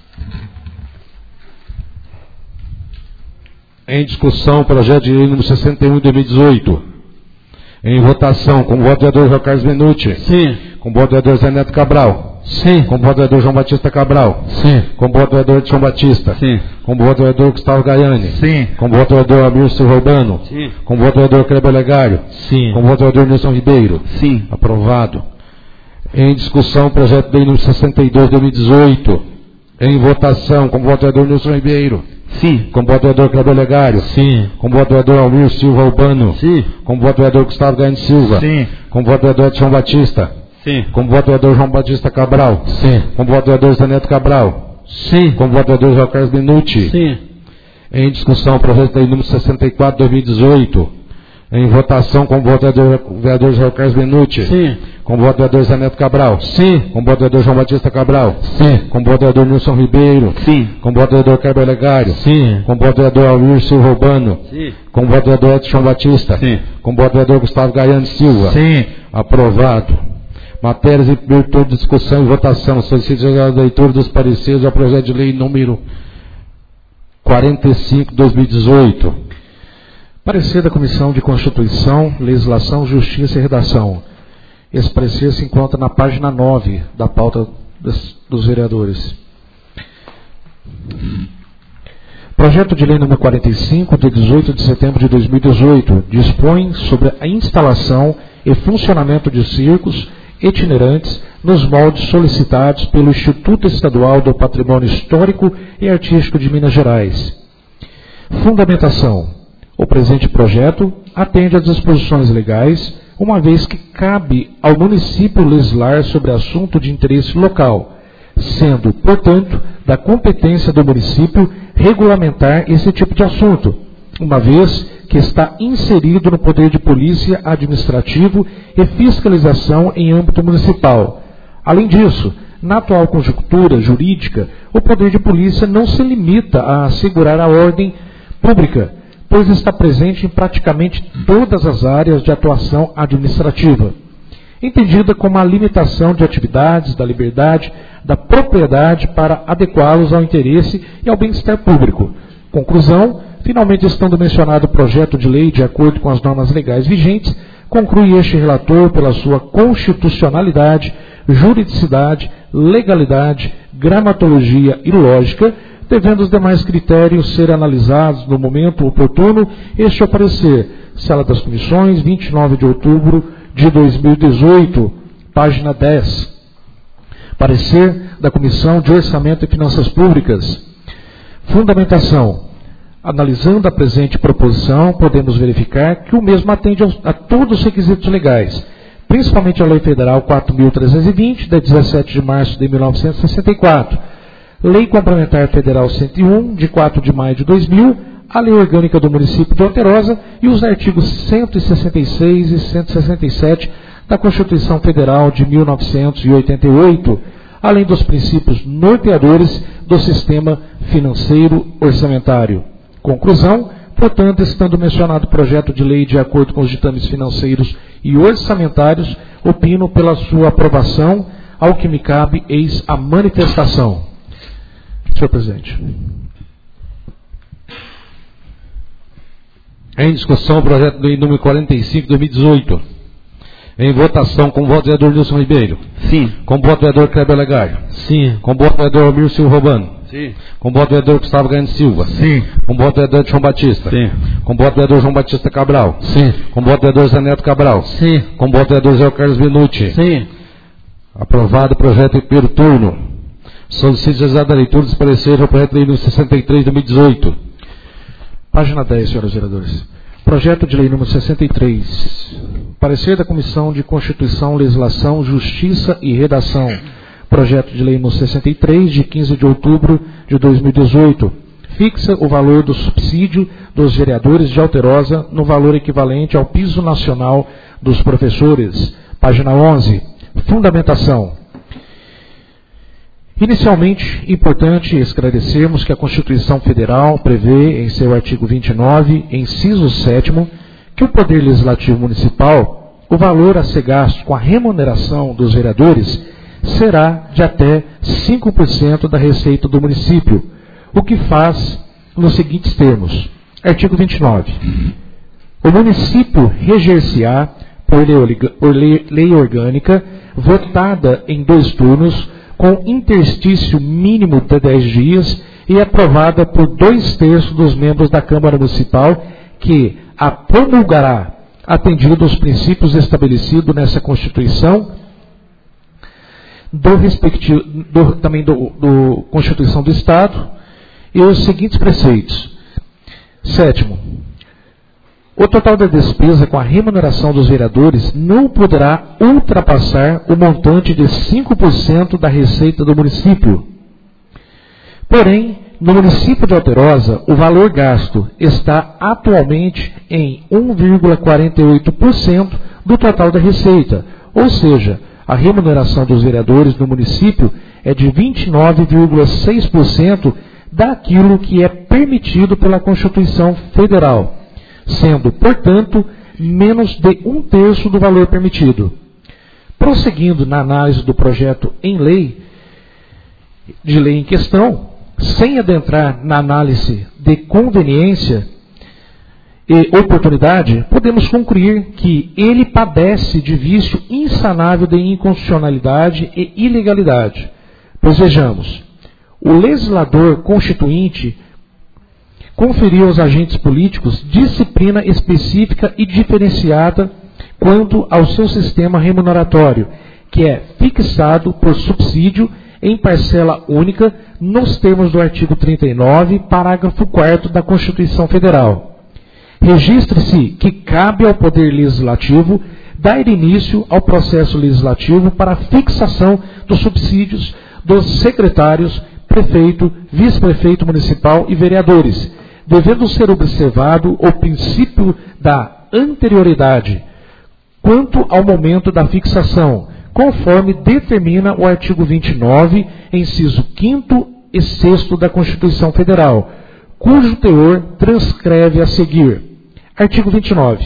Em discussão, projeto de lei número sessenta e um de dois mil e dezoito. Em votação, com o voto do vereador João Carlos Minuti.
Sim.
Com o voto do vereador Zé Neto Cabral.
Sim.
Com o voto do vereador João Batista Cabral.
Sim.
Com o voto do vereador Edson Batista.
Sim.
Com o voto do vereador Gustavo Gaiane.
Sim.
Com o voto do vereador Almir Silva Urbano.
Sim.
Com o voto do vereador Kleber Olegário.
Sim.
Com o voto do vereador Nilson Ribeiro.
Sim.
Aprovado. Em discussão, projeto de lei número sessenta e dois de dois mil e dezoito. Em votação, com o voto do vereador Nilson Ribeiro.
Sim.
Com o voto do vereador Kleber Olegário.
Sim.
Com o voto do vereador Almir Silva Urbano.
Sim.
Com o voto do vereador Gustavo Gaiane Silva.
Sim.
Com o voto do vereador Edson Batista.
Sim.
Com o voto do vereador João Batista Cabral.
Sim.
Com o voto do vereador Zé Neto Cabral.
Sim.
Com o voto do vereador João Carlos Minuti.
Sim.
Em discussão, projeto de lei número sessenta e quatro de dois mil e dezoito. Em votação, com o voto do vereador, vereador João Carlos Benucci.
Sim.
Com o voto do vereador Zé Neto Cabral.
Sim.
Com o voto do vereador João Batista Cabral.
Sim.
Com o voto do vereador Nilson Ribeiro.
Sim.
Com o voto do vereador Kleber Legário.
Sim.
Com o voto do vereador Almir Silva Urbano.
Sim.
Com o voto do vereador Edson Batista.
Sim.
Com o voto do vereador Gustavo Gaiane Silva.
Sim.
Aprovado. Matérias em virtude de discussão e votação. Solicito a leitura dos pareceres ao projeto de lei número quarenta e cinco, dois mil e dezoito.
Parecer da Comissão de Constituição, Legislação, Justiça e Redação. Esse parecer se encontra na página nove da pauta dos, dos vereadores. Projeto de lei número quarenta e cinco, de dezoito de setembro de dois mil e dezoito, dispõe sobre a instalação e funcionamento de circos itinerantes nos moldes solicitados pelo Instituto Estadual do Patrimônio Histórico e Artístico de Minas Gerais. Fundamentação. O presente projeto atende às disposições legais, uma vez que cabe ao município legislar sobre assunto de interesse local, sendo, portanto, da competência do município regulamentar esse tipo de assunto, uma vez que está inserido no poder de polícia administrativo e fiscalização em âmbito municipal. Além disso, na atual conjuntura jurídica, o poder de polícia não se limita a assegurar a ordem pública, pois está presente em praticamente todas as áreas de atuação administrativa, entendida como a limitação de atividades da liberdade, da propriedade para adequá-los ao interesse e ao bem-estar público. Conclusão, finalmente estando mencionado o projeto de lei de acordo com as normas legais vigentes, conclui este relator pela sua constitucionalidade, juridicidade, legalidade, gramatologia e lógica, devendo os demais critérios ser analisados no momento oportuno, este é o parecer, Sala das Comissões, vinte e nove de outubro de dois mil e dezoito, página dez. Parecer da Comissão de Orçamento e Finanças Públicas. Fundamentação. Analisando a presente proposição, podemos verificar que o mesmo atende a todos os requisitos legais, principalmente a Lei Federal quatro mil trezentos e vinte, de dezessete de março de mil novecentos e sessenta e quatro, Lei Complementar Federal cento e um, de quatro de maio de dois mil, a Lei Orgânica do Município de Alterosa e os artigos cento e sessenta e seis e cento e sessenta e sete da Constituição Federal de mil novecentos e oitenta e oito, além dos princípios norteadores do sistema financeiro orçamentário. Conclusão, portanto, estando mencionado o projeto de lei de acordo com os ditames financeiros e orçamentários, opino pela sua aprovação, ao que me cabe, eis a manifestação. Senhor Presidente.
Em discussão, o projeto de lei número quarenta e cinco, dois mil e dezoito. Em votação, com o voto do vereador Nilson Ribeiro.
Sim.
Com o voto do vereador Kleber Legário.
Sim.
Com o voto do vereador Almir Silva Urbano.
Sim.
Com o voto do vereador Gustavo Gaiane Silva.
Sim.
Com o voto do vereador João Batista.
Sim.
Com o voto do vereador João Batista Cabral.
Sim.
Com o voto do vereador Zé Neto Cabral.
Sim.
Com o voto do vereador Zé Carlos Benucci.
Sim.
Aprovado o projeto em primeiro turno. Solicito a leitura dos pareceres ao projeto de lei número sessenta e três, dois mil e dezoito.
Página dez, senhores vereadores. Projeto de lei número sessenta e três. Parecer da Comissão de Constituição, Legislação, Justiça e Redação. Projeto de lei número sessenta e três, de quinze de outubro de dois mil e dezoito. Fixa o valor do subsídio dos vereadores de Alterosa no valor equivalente ao piso nacional dos professores. Página onze. Fundamentação. Inicialmente, importante esclarecermos que a Constituição Federal prevê, em seu artigo vinte e nove, inciso sétimo, que o Poder Legislativo Municipal, o valor a ser gasto com a remuneração dos vereadores, será de até cinco por cento da receita do município, o que faz nos seguintes termos. Artigo vinte e nove. O município reger-se-á por lei, por lei orgânica, votada em dois turnos, com interstício mínimo de dez dias e aprovada por dois terços dos membros da Câmara Municipal, que a promulgará, atendido aos princípios estabelecidos nessa Constituição, do respectivo, do, também do, do Constituição do Estado, e os seguintes preceitos. Sétimo, o total da despesa com a remuneração dos vereadores não poderá ultrapassar o montante de cinco por cento da receita do município. Porém, No município de Alterosa, o valor gasto está atualmente em um vírgula quarenta e oito por cento do total da receita, ou seja, a remuneração dos vereadores no município é de vinte e nove vírgula seis por cento daquilo que é permitido pela Constituição Federal, sendo, portanto, menos de um terço do valor permitido. Prosseguindo na análise do projeto em lei, de lei em questão, sem adentrar na análise de conveniência e oportunidade, podemos concluir que ele padece de vício insanável de inconstitucionalidade e ilegalidade. Pois vejamos, o legislador constituinte conferiu aos agentes políticos disciplina específica e diferenciada quanto ao seu sistema remuneratório, que é fixado por subsídio em parcela única nos termos do artigo trinta e nove, parágrafo quarto da Constituição Federal. Registre-se que cabe ao Poder Legislativo dar início ao processo legislativo para a fixação dos subsídios dos secretários, prefeito, vice-prefeito municipal e vereadores, devendo ser observado o princípio da anterioridade quanto ao momento da fixação, conforme determina o artigo vinte e nove, inciso quinto e sexto da Constituição Federal, cujo teor transcreve a seguir. Artigo vinte e nove.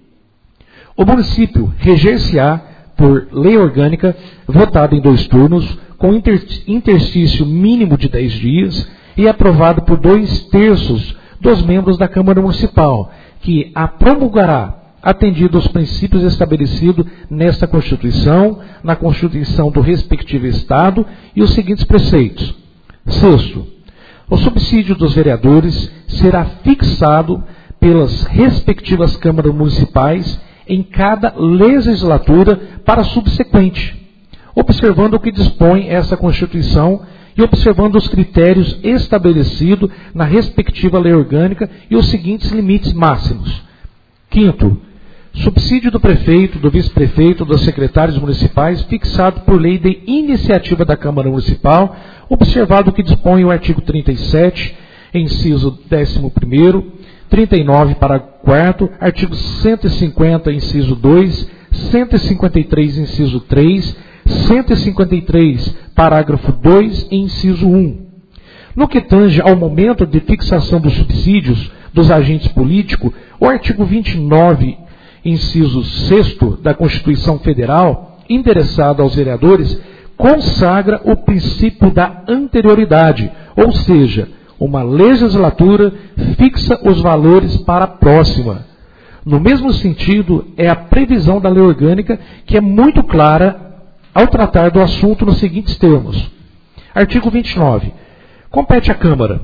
O município reger-se-á por lei orgânica, votada em dois turnos, com interstício mínimo de dez dias e aprovado por dois terços dos membros da Câmara Municipal, que a promulgará, atendido aos princípios estabelecidos nesta Constituição, na Constituição do respectivo Estado e os seguintes preceitos. Sexto, o subsídio dos vereadores será fixado pelas respectivas câmaras municipais em cada legislatura para a subsequente, observando o que dispõe essa Constituição e observando os critérios estabelecidos na respectiva lei orgânica e os seguintes limites máximos. Quinto, subsídio do prefeito, do vice-prefeito, dos secretários municipais, fixado por lei de iniciativa da Câmara Municipal, observado o que dispõe o artigo trinta e sete, inciso décimo primeiro, trinta e nove, parágrafo quarto, artigo cento e cinquenta, inciso dois, cento e cinquenta e três, inciso três, cento e cinquenta e três, parágrafo dois e inciso um. No que tange ao momento de fixação dos subsídios dos agentes políticos, o artigo vinte e nove, inciso sexto da Constituição Federal, endereçado aos vereadores, consagra o princípio da anterioridade, ou seja, uma legislatura fixa os valores para a próxima. No mesmo sentido, é a previsão da lei orgânica que é muito clara ao tratar do assunto nos seguintes termos. Artigo vinte e nove. Compete à Câmara,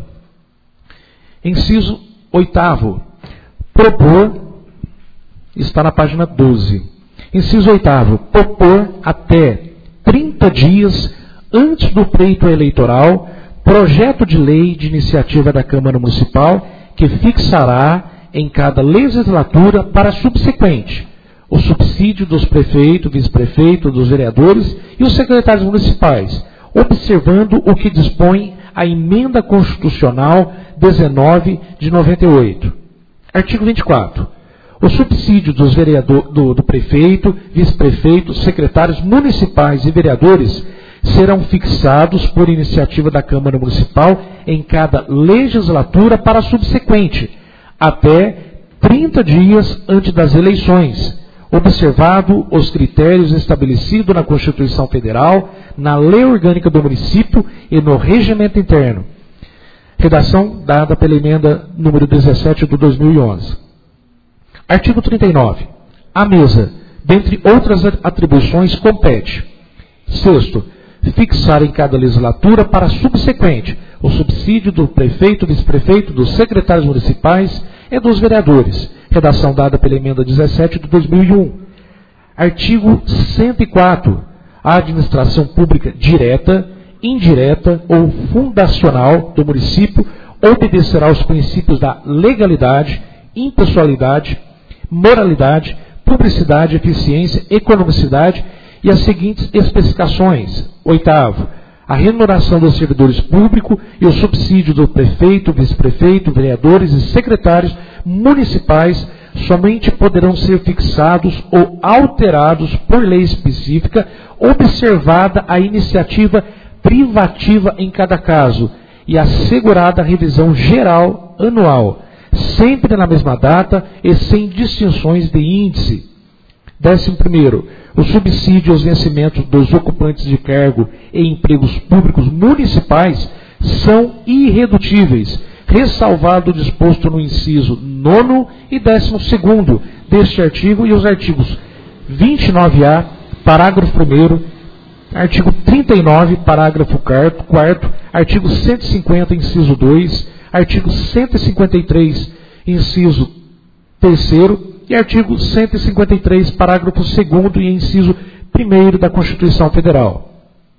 inciso oitavo, propor, está na página doze, inciso oitavo, propor até trinta dias antes do pleito eleitoral projeto de lei de iniciativa da Câmara Municipal que fixará em cada legislatura para a subsequente o subsídio dos prefeitos, vice-prefeitos, dos vereadores e os secretários municipais, observando o que dispõe a Emenda Constitucional dezenove de noventa e oito. Artigo vinte e quatro. O subsídio dos vereador, do, do prefeito, vice-prefeito, secretários municipais e vereadores serão fixados por iniciativa da Câmara Municipal em cada legislatura para a subsequente, até trinta dias antes das eleições, observado os critérios estabelecidos na Constituição Federal, na Lei Orgânica do Município e no Regimento Interno. Redação dada pela emenda número dezessete de dois mil e onze. Artigo trinta e nove. A mesa, dentre outras atribuições, compete. Sexto, fixar em cada legislatura para a subsequente o subsídio do prefeito, vice-prefeito, dos secretários municipais e dos vereadores. Redação dada pela emenda dezessete de dois mil e um. Artigo cento e quatro. A administração pública direta, indireta ou fundacional do município obedecerá aos princípios da legalidade, impessoalidade, moralidade, publicidade, eficiência, economicidade e as seguintes especificações. Oitavo, A remuneração dos servidores públicos e o subsídio do prefeito, vice-prefeito, vereadores e secretários municipais somente poderão ser fixados ou alterados por lei específica, observada a iniciativa privativa em cada caso e assegurada a revisão geral anual, sempre na mesma data e sem distinções de índice. Décimo primeiro, o subsídio aos vencimentos dos ocupantes de cargo em empregos públicos municipais são irredutíveis, ressalvado o disposto no inciso nono e décimo segundo deste artigo e os artigos vinte e nove A, parágrafo primeiro, artigo trinta e nove, parágrafo quarto, artigo cento e cinquenta, inciso dois, artigo cento e cinquenta e três, inciso terceiro e artigo cento e cinquenta e três, parágrafo segundo e inciso primeiro da Constituição Federal.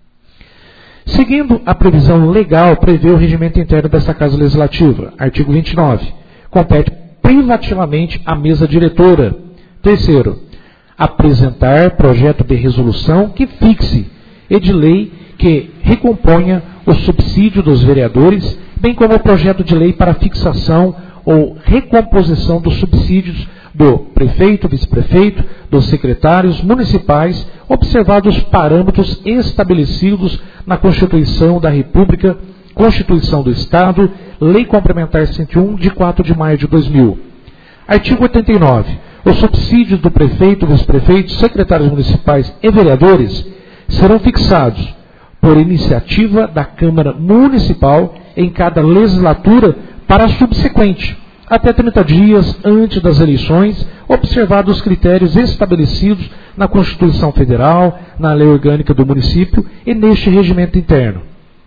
Seguindo a previsão legal, prevê o regimento interno desta Casa Legislativa. Artigo vinte e nove. Compete privativamente à mesa diretora. Terceiro, apresentar projeto de resolução que fixe e de lei que recomponha o subsídio dos vereadores, bem como o projeto de lei para fixação ou recomposição dos subsídios do prefeito, vice-prefeito, dos secretários municipais, observados os parâmetros estabelecidos na Constituição da República, Constituição do Estado, Lei Complementar cento e um, de quatro de maio de dois mil. Artigo oitenta e nove. Os subsídios do prefeito, vice-prefeito, secretários municipais e vereadores serão fixados por iniciativa da Câmara Municipal em cada legislatura para a subsequente, até trinta dias antes das eleições, observados os critérios estabelecidos na Constituição Federal, na Lei Orgânica do Município e neste regimento interno.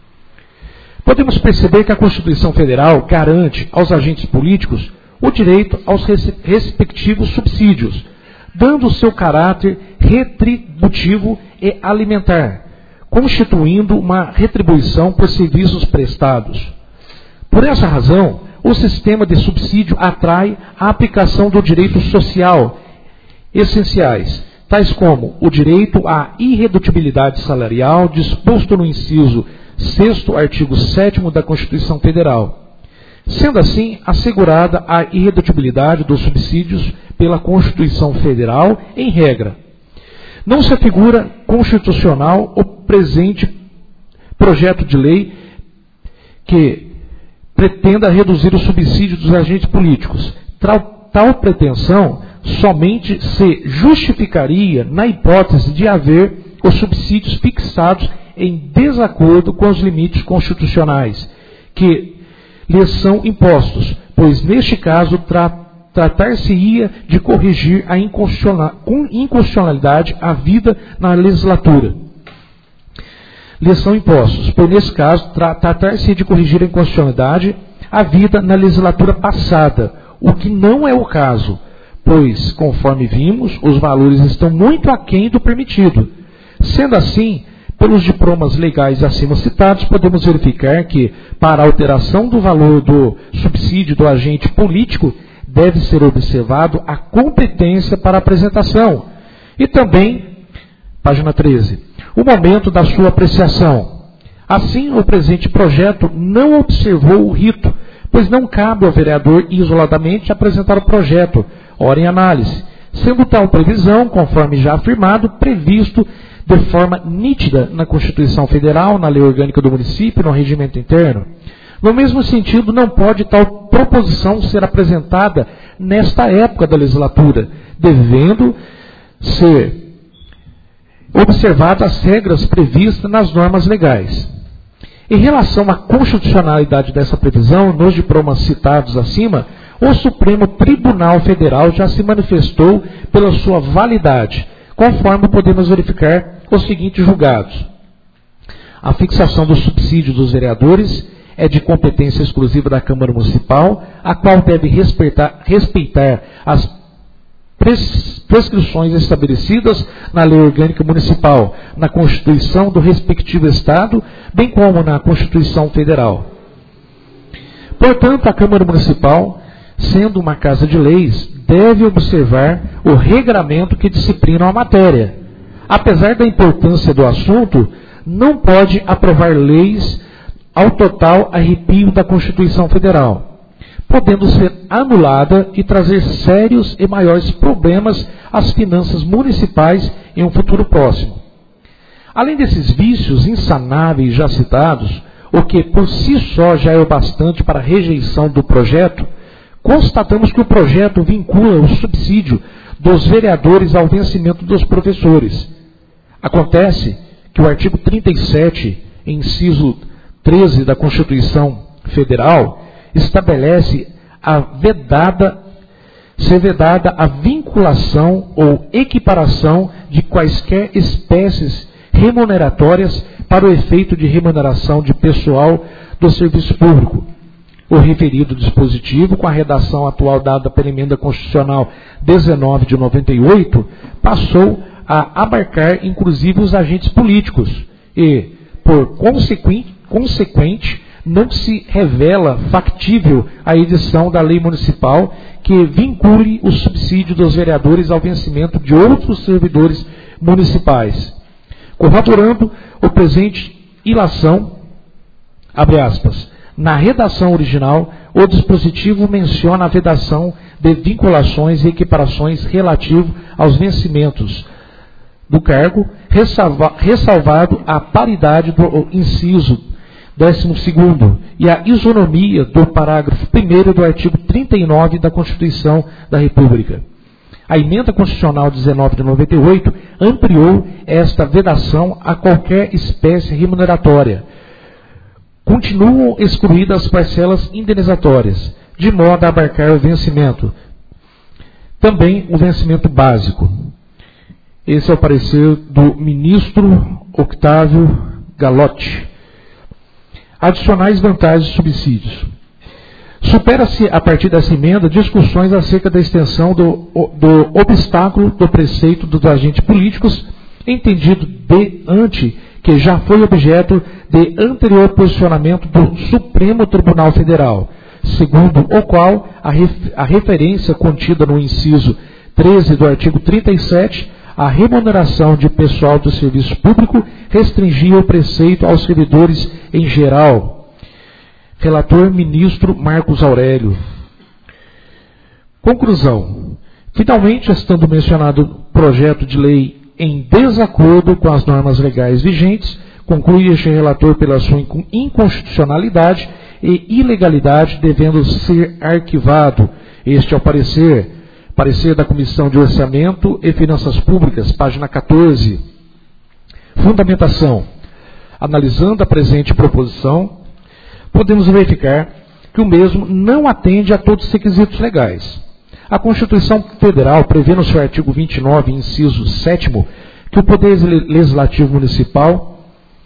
Podemos perceber que a Constituição Federal garante aos agentes políticos o direito aos respectivos subsídios, dando o seu caráter retributivo e alimentar, constituindo uma retribuição por serviços prestados. Por essa razão, o sistema de subsídio atrai a aplicação do direito social essenciais, tais como o direito à irredutibilidade salarial, disposto no inciso sexto, artigo sétimo da Constituição Federal. Sendo assim, assegurada a irredutibilidade dos subsídios pela Constituição Federal, em regra. Não se afigura constitucional o presente projeto de lei que pretenda reduzir o subsídio dos agentes políticos. Tal, tal pretensão somente se justificaria na hipótese de haver os subsídios fixados em desacordo com os limites constitucionais que lhes são impostos, pois neste caso tra, tratar-se-ia de corrigir a inconstitucionalidade havida na legislatura. Lhes são impostos, pois nesse caso tra, tratar-se-ia de corrigir a inconstitucionalidade havida na legislatura passada, o que não é o caso, pois, conforme vimos, os valores estão muito aquém do permitido. Sendo assim, pelos diplomas legais acima citados, podemos verificar que, para a alteração do valor do subsídio do agente político, deve ser observado a competência para apresentação. E também, página treze, o momento da sua apreciação. Assim, o presente projeto não observou o rito, pois não cabe ao vereador isoladamente apresentar o projeto, ora em análise, sendo tal previsão, conforme já afirmado, previsto de forma nítida na Constituição Federal, na Lei Orgânica do Município e no regimento interno. No mesmo sentido, não pode tal proposição ser apresentada nesta época da legislatura, devendo ser observadas as regras previstas nas normas legais. Em relação à constitucionalidade dessa previsão, nos diplomas citados acima, o Supremo Tribunal Federal já se manifestou pela sua validade, conforme podemos verificar os seguintes julgados. A fixação do subsídio dos vereadores é de competência exclusiva da Câmara Municipal, a qual deve respeitar, respeitar as prescrições estabelecidas na Lei Orgânica Municipal, na Constituição do respectivo Estado, bem como na Constituição Federal. Portanto, a Câmara Municipal, sendo uma casa de leis, deve observar o regramento que disciplina a matéria. Apesar da importância do assunto, não pode aprovar leis ao total arrepio da Constituição Federal, podendo ser anulada e trazer sérios e maiores problemas às finanças municipais em um futuro próximo. Além desses vícios insanáveis já citados, o que por si só já é o bastante para a rejeição do projeto, constatamos que o projeto vincula o subsídio dos vereadores ao vencimento dos professores. Acontece que o artigo trinta e sete, inciso treze da Constituição Federal, estabelece a vedada, ser vedada a vinculação ou equiparação de quaisquer espécies remuneratórias para o efeito de remuneração de pessoal do serviço público. O referido dispositivo, com a redação atual dada pela Emenda Constitucional dezenove de noventa e oito, passou a abarcar inclusive os agentes políticos e, por consequente, consequente não se revela factível a edição da lei municipal que vincule o subsídio dos vereadores ao vencimento de outros servidores municipais. Corroborando o presente ilação, abre aspas, na redação original, o dispositivo menciona a vedação de vinculações e equiparações relativo aos vencimentos do cargo, ressalva, ressalvado a paridade do inciso décimo segundo e a isonomia do parágrafo primeiro do artigo trinta e nove da Constituição da República. A Emenda Constitucional dezenove de noventa e oito ampliou esta vedação a qualquer espécie remuneratória. Continuam excluídas as parcelas indenizatórias, de modo a abarcar o vencimento. Também o vencimento básico. Esse é o parecer do ministro Octávio Galotti. Adicionais vantagens e subsídios. Supera-se, a partir dessa emenda, discussões acerca da extensão do, do obstáculo do preceito dos agentes políticos, entendido de ante que já foi objeto de anterior posicionamento do Supremo Tribunal Federal, segundo o qual a, ref, a referência contida no inciso treze do artigo trinta e sete, a remuneração de pessoal do serviço público restringia o preceito aos servidores em geral. Relator ministro Marcos Aurélio. Conclusão. Finalmente, estando mencionado o projeto de lei em desacordo com as normas legais vigentes, conclui este relator pela sua inconstitucionalidade e ilegalidade, devendo ser arquivado. Este é o parecer. Parecer da Comissão de Orçamento e Finanças Públicas, página quatorze. Fundamentação. Analisando a presente proposição, podemos verificar que o mesmo não atende a todos os requisitos legais. A Constituição Federal prevê no seu artigo vinte e nove, inciso sétimo, que o Poder Legislativo Municipal,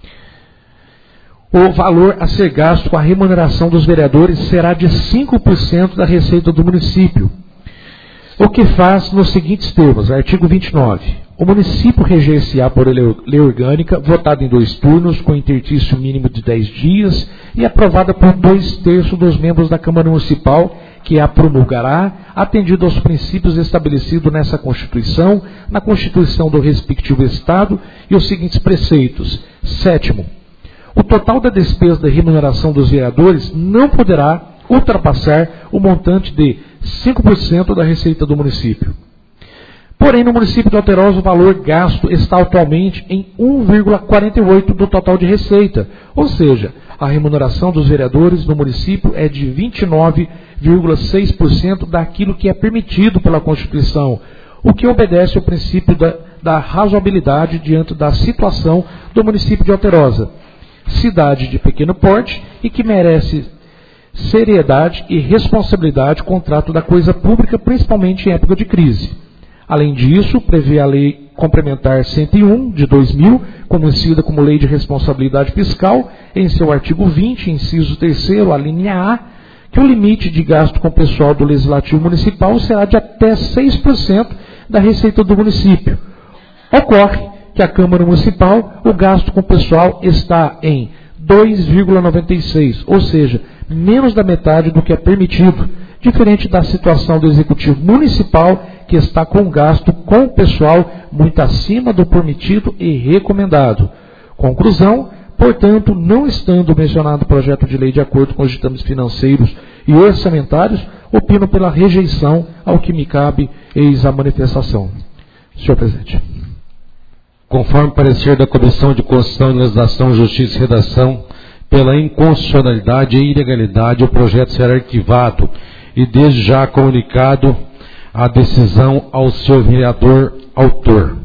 o valor a ser gasto com a remuneração dos vereadores será de cinco por cento da receita do município, o que faz nos seguintes termos, artigo vinte e nove. O município reger-se-á por lei orgânica, votada em dois turnos, com interstício mínimo de dez dias e aprovada por dois terços dos membros da Câmara Municipal, que a promulgará, atendido aos princípios estabelecidos nessa Constituição, na Constituição do respectivo Estado e os seguintes preceitos. Sétimo, o total da despesa de remuneração dos vereadores não poderá ultrapassar o montante de cinco por cento da receita do município. Porém, no município de Alterosa, o valor gasto está atualmente em um vírgula quarenta e oito por cento do total de receita, ou seja, a remuneração dos vereadores no município é de vinte e nove vírgula seis por cento daquilo que é permitido pela Constituição, o que obedece ao princípio da, da razoabilidade diante da situação do município de Alterosa, cidade de pequeno porte e que merece seriedade e responsabilidade com o trato da coisa pública, principalmente em época de crise. Além disso, prevê a Lei Complementar cento e um, de dois mil, conhecida como Lei de Responsabilidade Fiscal, em seu artigo vinte, inciso terceiro, a linha A, que o limite de gasto com pessoal do Legislativo Municipal será de até seis por cento da receita do município. Ocorre que a Câmara Municipal, o gasto com pessoal está em dois vírgula noventa e seis por cento, ou seja, menos da metade do que é permitido, diferente da situação do Executivo Municipal, que está com gasto com o pessoal muito acima do permitido e recomendado. Conclusão, portanto, não estando mencionado o projeto de lei de acordo com os ditames financeiros e orçamentários, opino pela rejeição, ao que me cabe, eis a manifestação. Senhor Presidente.
Conforme parecer da Comissão de Constituição, Legislação, Justiça e Redação, pela inconstitucionalidade e ilegalidade, o projeto será arquivado e desde já comunicado a decisão ao senhor vereador autor.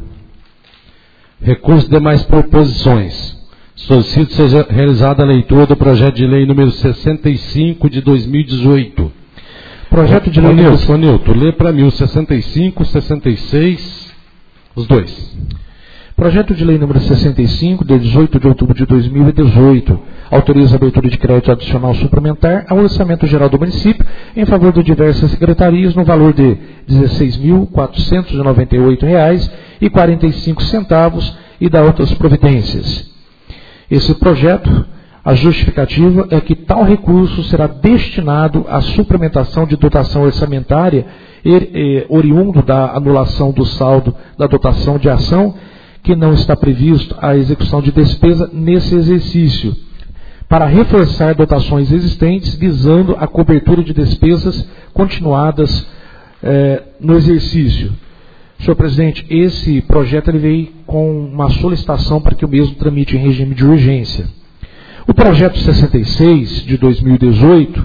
Recurso de demais proposições. Solicito seja realizada a leitura do projeto de lei número sessenta e cinco de dois mil e dezoito.
Projeto de lei
número... Nilton, Nilton, lê para mim o sessenta e cinco, sessenta e seis, os dois.
Projeto de lei número sessenta e cinco, de dezoito de outubro de dois mil e dezoito, autoriza a abertura de crédito adicional suplementar ao orçamento geral do município em favor de diversas secretarias no valor de dezesseis mil quatrocentos e noventa e oito reais e quarenta e cinco centavos e da outras providências. Esse projeto, a justificativa é que tal recurso será destinado à suplementação de dotação orçamentária e, e, oriundo da anulação do saldo da dotação de ação que não está previsto a execução de despesa nesse exercício, para reforçar dotações existentes, visando a cobertura de despesas continuadas eh, no exercício. Senhor Presidente, esse projeto ele veio com uma solicitação para que o mesmo tramite em regime de urgência. O projeto sessenta e seis, de dois mil e dezoito,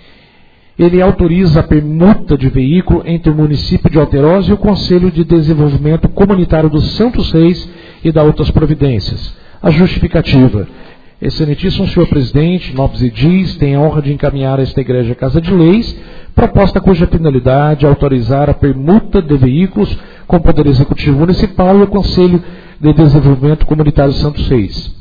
ele autoriza a permuta de veículo entre o município de Alterosa e o Conselho de Desenvolvimento Comunitário dos Santos Reis e da outras providências. A justificativa. Excelentíssimo senhor presidente, nobres edis, tem a honra de encaminhar a esta Igreja Casa de Leis, proposta cuja finalidade é autorizar a permuta de veículos com o Poder Executivo Municipal e o Conselho de Desenvolvimento Comunitário Santos Reis.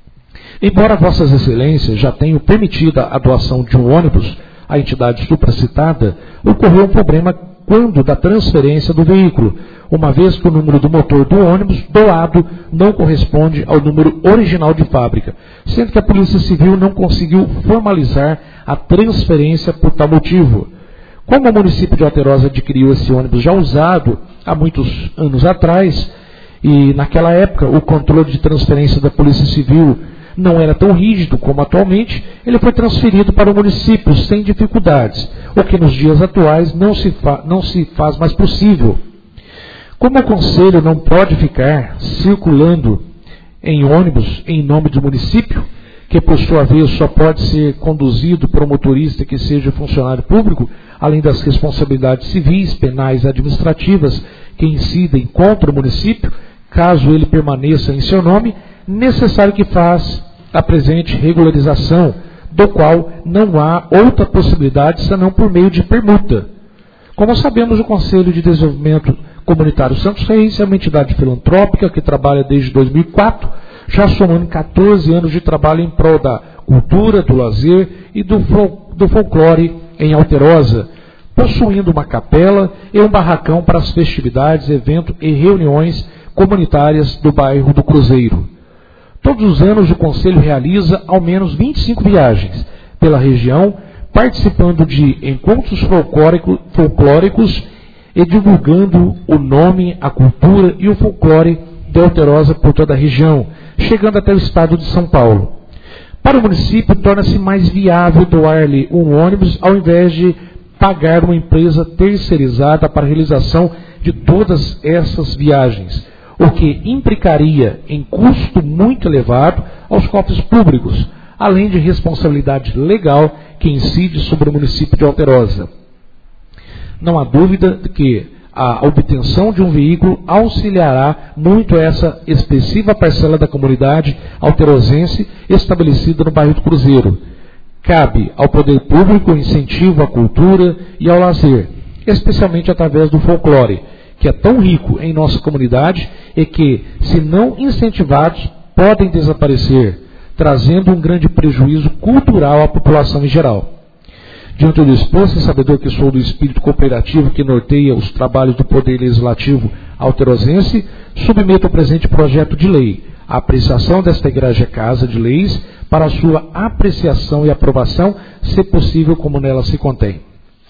Embora vossas excelências já tenham permitido a doação de um ônibus à entidade supracitada, ocorreu um problema quando da transferência do veículo, uma vez que o número do motor do ônibus doado não corresponde ao número original de fábrica, sendo que a Polícia Civil não conseguiu formalizar a transferência por tal motivo. Como o município de Alterosa adquiriu esse ônibus já usado há muitos anos atrás, e naquela época o controle de transferência da Polícia Civil não era tão rígido como atualmente, ele foi transferido para o município sem dificuldades, o que nos dias atuais não se, fa- não se faz mais possível. Como o Conselho não pode ficar circulando em ônibus em nome do município, que por sua vez só pode ser conduzido por um motorista que seja funcionário público, além das responsabilidades civis, penais e administrativas que incidem contra o município, caso ele permaneça em seu nome, necessário que faz a presente regularização, do qual não há outra possibilidade senão por meio de permuta. Como sabemos, o Conselho de Desenvolvimento Comunitário Santos Reis é uma entidade filantrópica que trabalha desde dois mil e quatro, já somando quatorze anos de trabalho em prol da cultura, do lazer e do, do folclore em Alterosa, possuindo uma capela e um barracão para as festividades, eventos e reuniões comunitárias do bairro do Cruzeiro. Todos os anos o Conselho realiza ao menos vinte e cinco viagens pela região, participando de encontros folclórico, folclóricos e divulgando o nome, a cultura e o folclore de Alterosa por toda a região, chegando até o estado de São Paulo. Para o município, torna-se mais viável doar-lhe um ônibus ao invés de pagar uma empresa terceirizada para a realização de todas essas viagens, o que implicaria em custo muito elevado aos cofres públicos, além de responsabilidade legal que incide sobre o município de Alterosa. Não há dúvida de que a obtenção de um veículo auxiliará muito essa expressiva parcela da comunidade alterosense estabelecida no bairro do Cruzeiro. Cabe ao poder público o incentivo à cultura e ao lazer, especialmente através do folclore, que é tão rico em nossa comunidade e que, se não incentivados, podem desaparecer, trazendo um grande prejuízo cultural à população em geral. Diante do exposto, sabedor que sou do espírito cooperativo que norteia os trabalhos do Poder Legislativo alterosense, submeto o presente projeto de lei à apreciação desta Igreja Casa de Leis para a sua apreciação e aprovação, se possível, como nela se contém.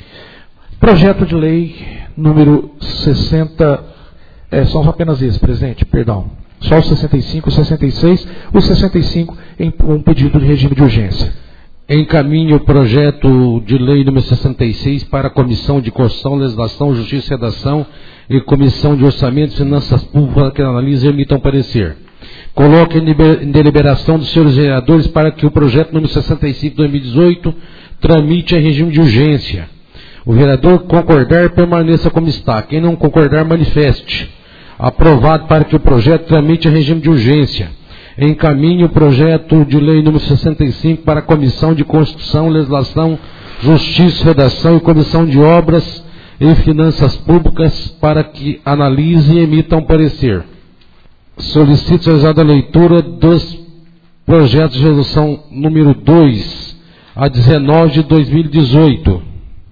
Projeto de lei número sessenta, é, são apenas esses, presidente, perdão. Só o sessenta e cinco e o sessenta e seis, o sessenta e cinco em um pedido de regime de urgência.
Encaminhe o projeto de lei número sessenta e seis para a Comissão de Constituição, Legislação, Justiça e Redação e Comissão de Orçamento e Finanças Públicas que analise e emitam parecer. Coloque em deliberação dos senhores vereadores para que o projeto número sessenta e cinco de dois mil e dezoito tramite em regime de urgência. O vereador concordar, permaneça como está. Quem não concordar, manifeste. Aprovado para que o projeto tramite em regime de urgência. Encaminhe o projeto de lei número sessenta e cinco para a Comissão de Constituição, Legislação, Justiça, Redação e Comissão de Obras e Finanças Públicas para que analise e emitam parecer. Solicito a leitura dos projetos de resolução número dois a dezenove de dois mil e dezoito.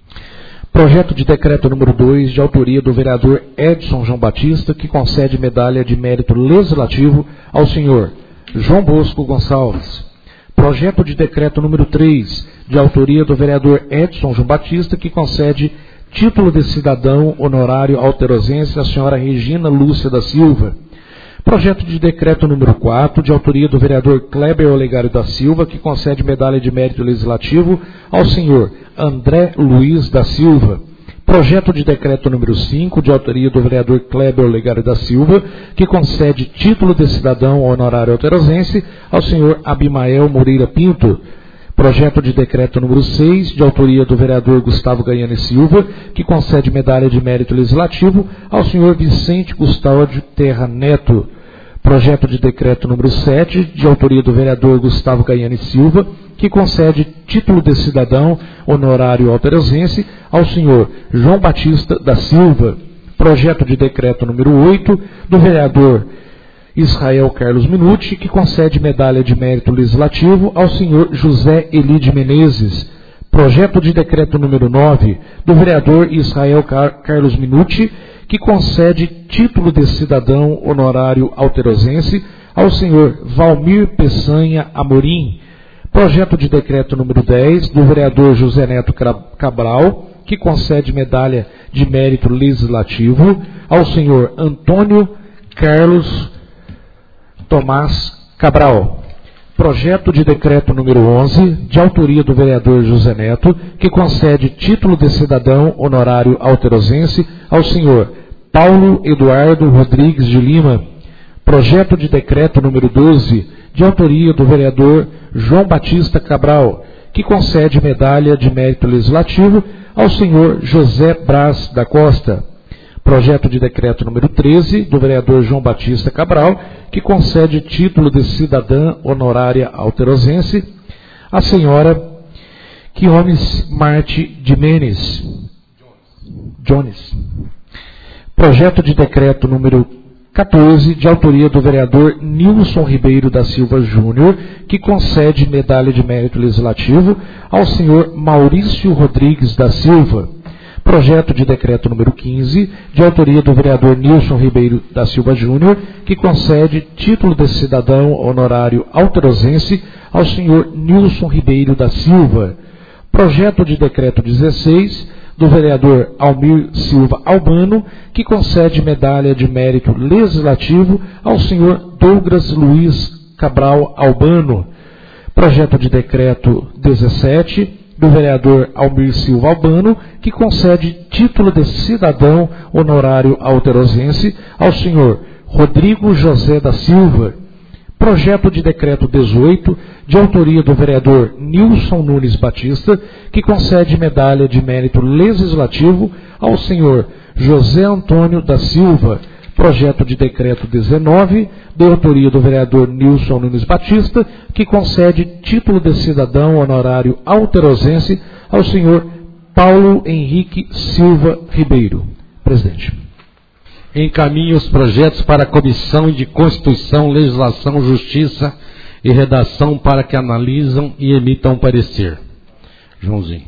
Projeto de decreto número dois, de autoria do vereador Edson João Batista, que concede medalha de mérito legislativo ao senhor João Bosco Gonçalves. Projeto de decreto número três, de autoria do vereador Edson João Batista, que concede título de cidadão honorário alterosense à senhora Regina Lúcia da Silva. Projeto de decreto número quatro, de autoria do vereador Kleber Olegário da Silva, que concede medalha de mérito legislativo ao senhor André Luiz da Silva. Projeto de decreto número cinco, de autoria do vereador Kleber Olegário da Silva, que concede título de cidadão honorário alterosense ao senhor Abimael Moreira Pinto. Projeto de decreto número seis, de autoria do vereador Gustavo Gaiane Silva, que concede medalha de mérito legislativo ao senhor Vicente Custódio Terra Neto. Projeto de decreto número sete, de autoria do vereador Gustavo Gaiane Silva, que concede título de cidadão honorário alterosense ao senhor João Batista da Silva. Projeto de decreto número oito, do vereador Israel Carlos Minuti, que concede medalha de mérito legislativo ao senhor José Elide Menezes. Projeto de decreto número nove, do vereador Israel Car- Carlos Minuti, que concede título de cidadão honorário alterosense ao senhor Valmir Peçanha Amorim. Projeto de decreto número dez, do vereador José Neto Cabral, que concede medalha de mérito legislativo ao senhor Antônio Carlos Tomás Cabral. Projeto de decreto número onze, de autoria do vereador José Neto, que concede título de cidadão honorário alterosense ao senhor Paulo Eduardo Rodrigues de Lima. Projeto de decreto número doze, de autoria do vereador João Batista Cabral, que concede medalha de mérito legislativo ao senhor José Braz da Costa. Projeto de decreto número treze, do vereador João Batista Cabral, que concede título de cidadã honorária alterosense à senhora Quiones Marte de Menes Jones. Projeto de decreto número quatorze, de autoria do vereador Nilson Ribeiro da Silva Júnior, que concede medalha de mérito legislativo ao senhor Maurício Rodrigues da Silva. Projeto de decreto número quinze, de autoria do vereador Nilson Ribeiro da Silva Júnior, que concede título de cidadão honorário alterosense ao senhor Nilson Ribeiro da Silva. Projeto de decreto dezesseis, do vereador Almir Silva Albano, que concede medalha de mérito legislativo ao senhor Douglas Luiz Cabral Albano. Projeto de decreto dezessete, do vereador Almir Silva Albano, que concede título de cidadão honorário alterosense ao senhor Rodrigo José da Silva. Projeto de decreto dezoito, de autoria do vereador Nilson Nunes Batista, que concede medalha de mérito legislativo ao senhor José Antônio da Silva. Projeto de decreto dezenove, de autoria do vereador Nilson Nunes Batista, que concede título de cidadão honorário alterosense ao senhor Paulo Henrique Silva Ribeiro. Presidente.
Encaminhe os projetos para a Comissão de Constituição, Legislação, Justiça e Redação para que analisam e emitam parecer. Joãozinho.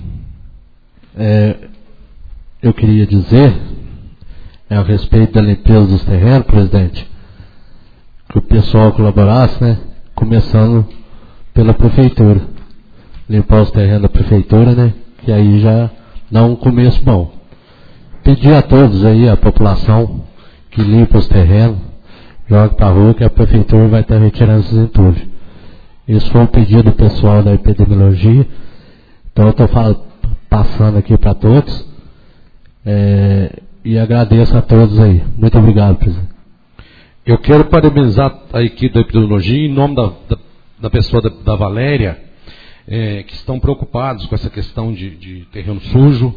É, eu queria dizer, é, a respeito da limpeza dos terrenos, presidente, que o pessoal colaborasse, né, começando pela prefeitura. Limpar os terrenos da prefeitura, né, que aí já dá um começo bom. Pedir a todos aí, a população, que limpa os terrenos, jogue para a rua que a prefeitura vai estar retirando esses entulhos. Isso foi um pedido pessoal da epidemiologia, então eu estou passando aqui para todos, é, e agradeço a todos aí. Muito obrigado, presidente.
Eu quero parabenizar a equipe da epidemiologia em nome da, da, da pessoa da, da Valéria, é, que estão preocupados com essa questão de, de terreno sujo,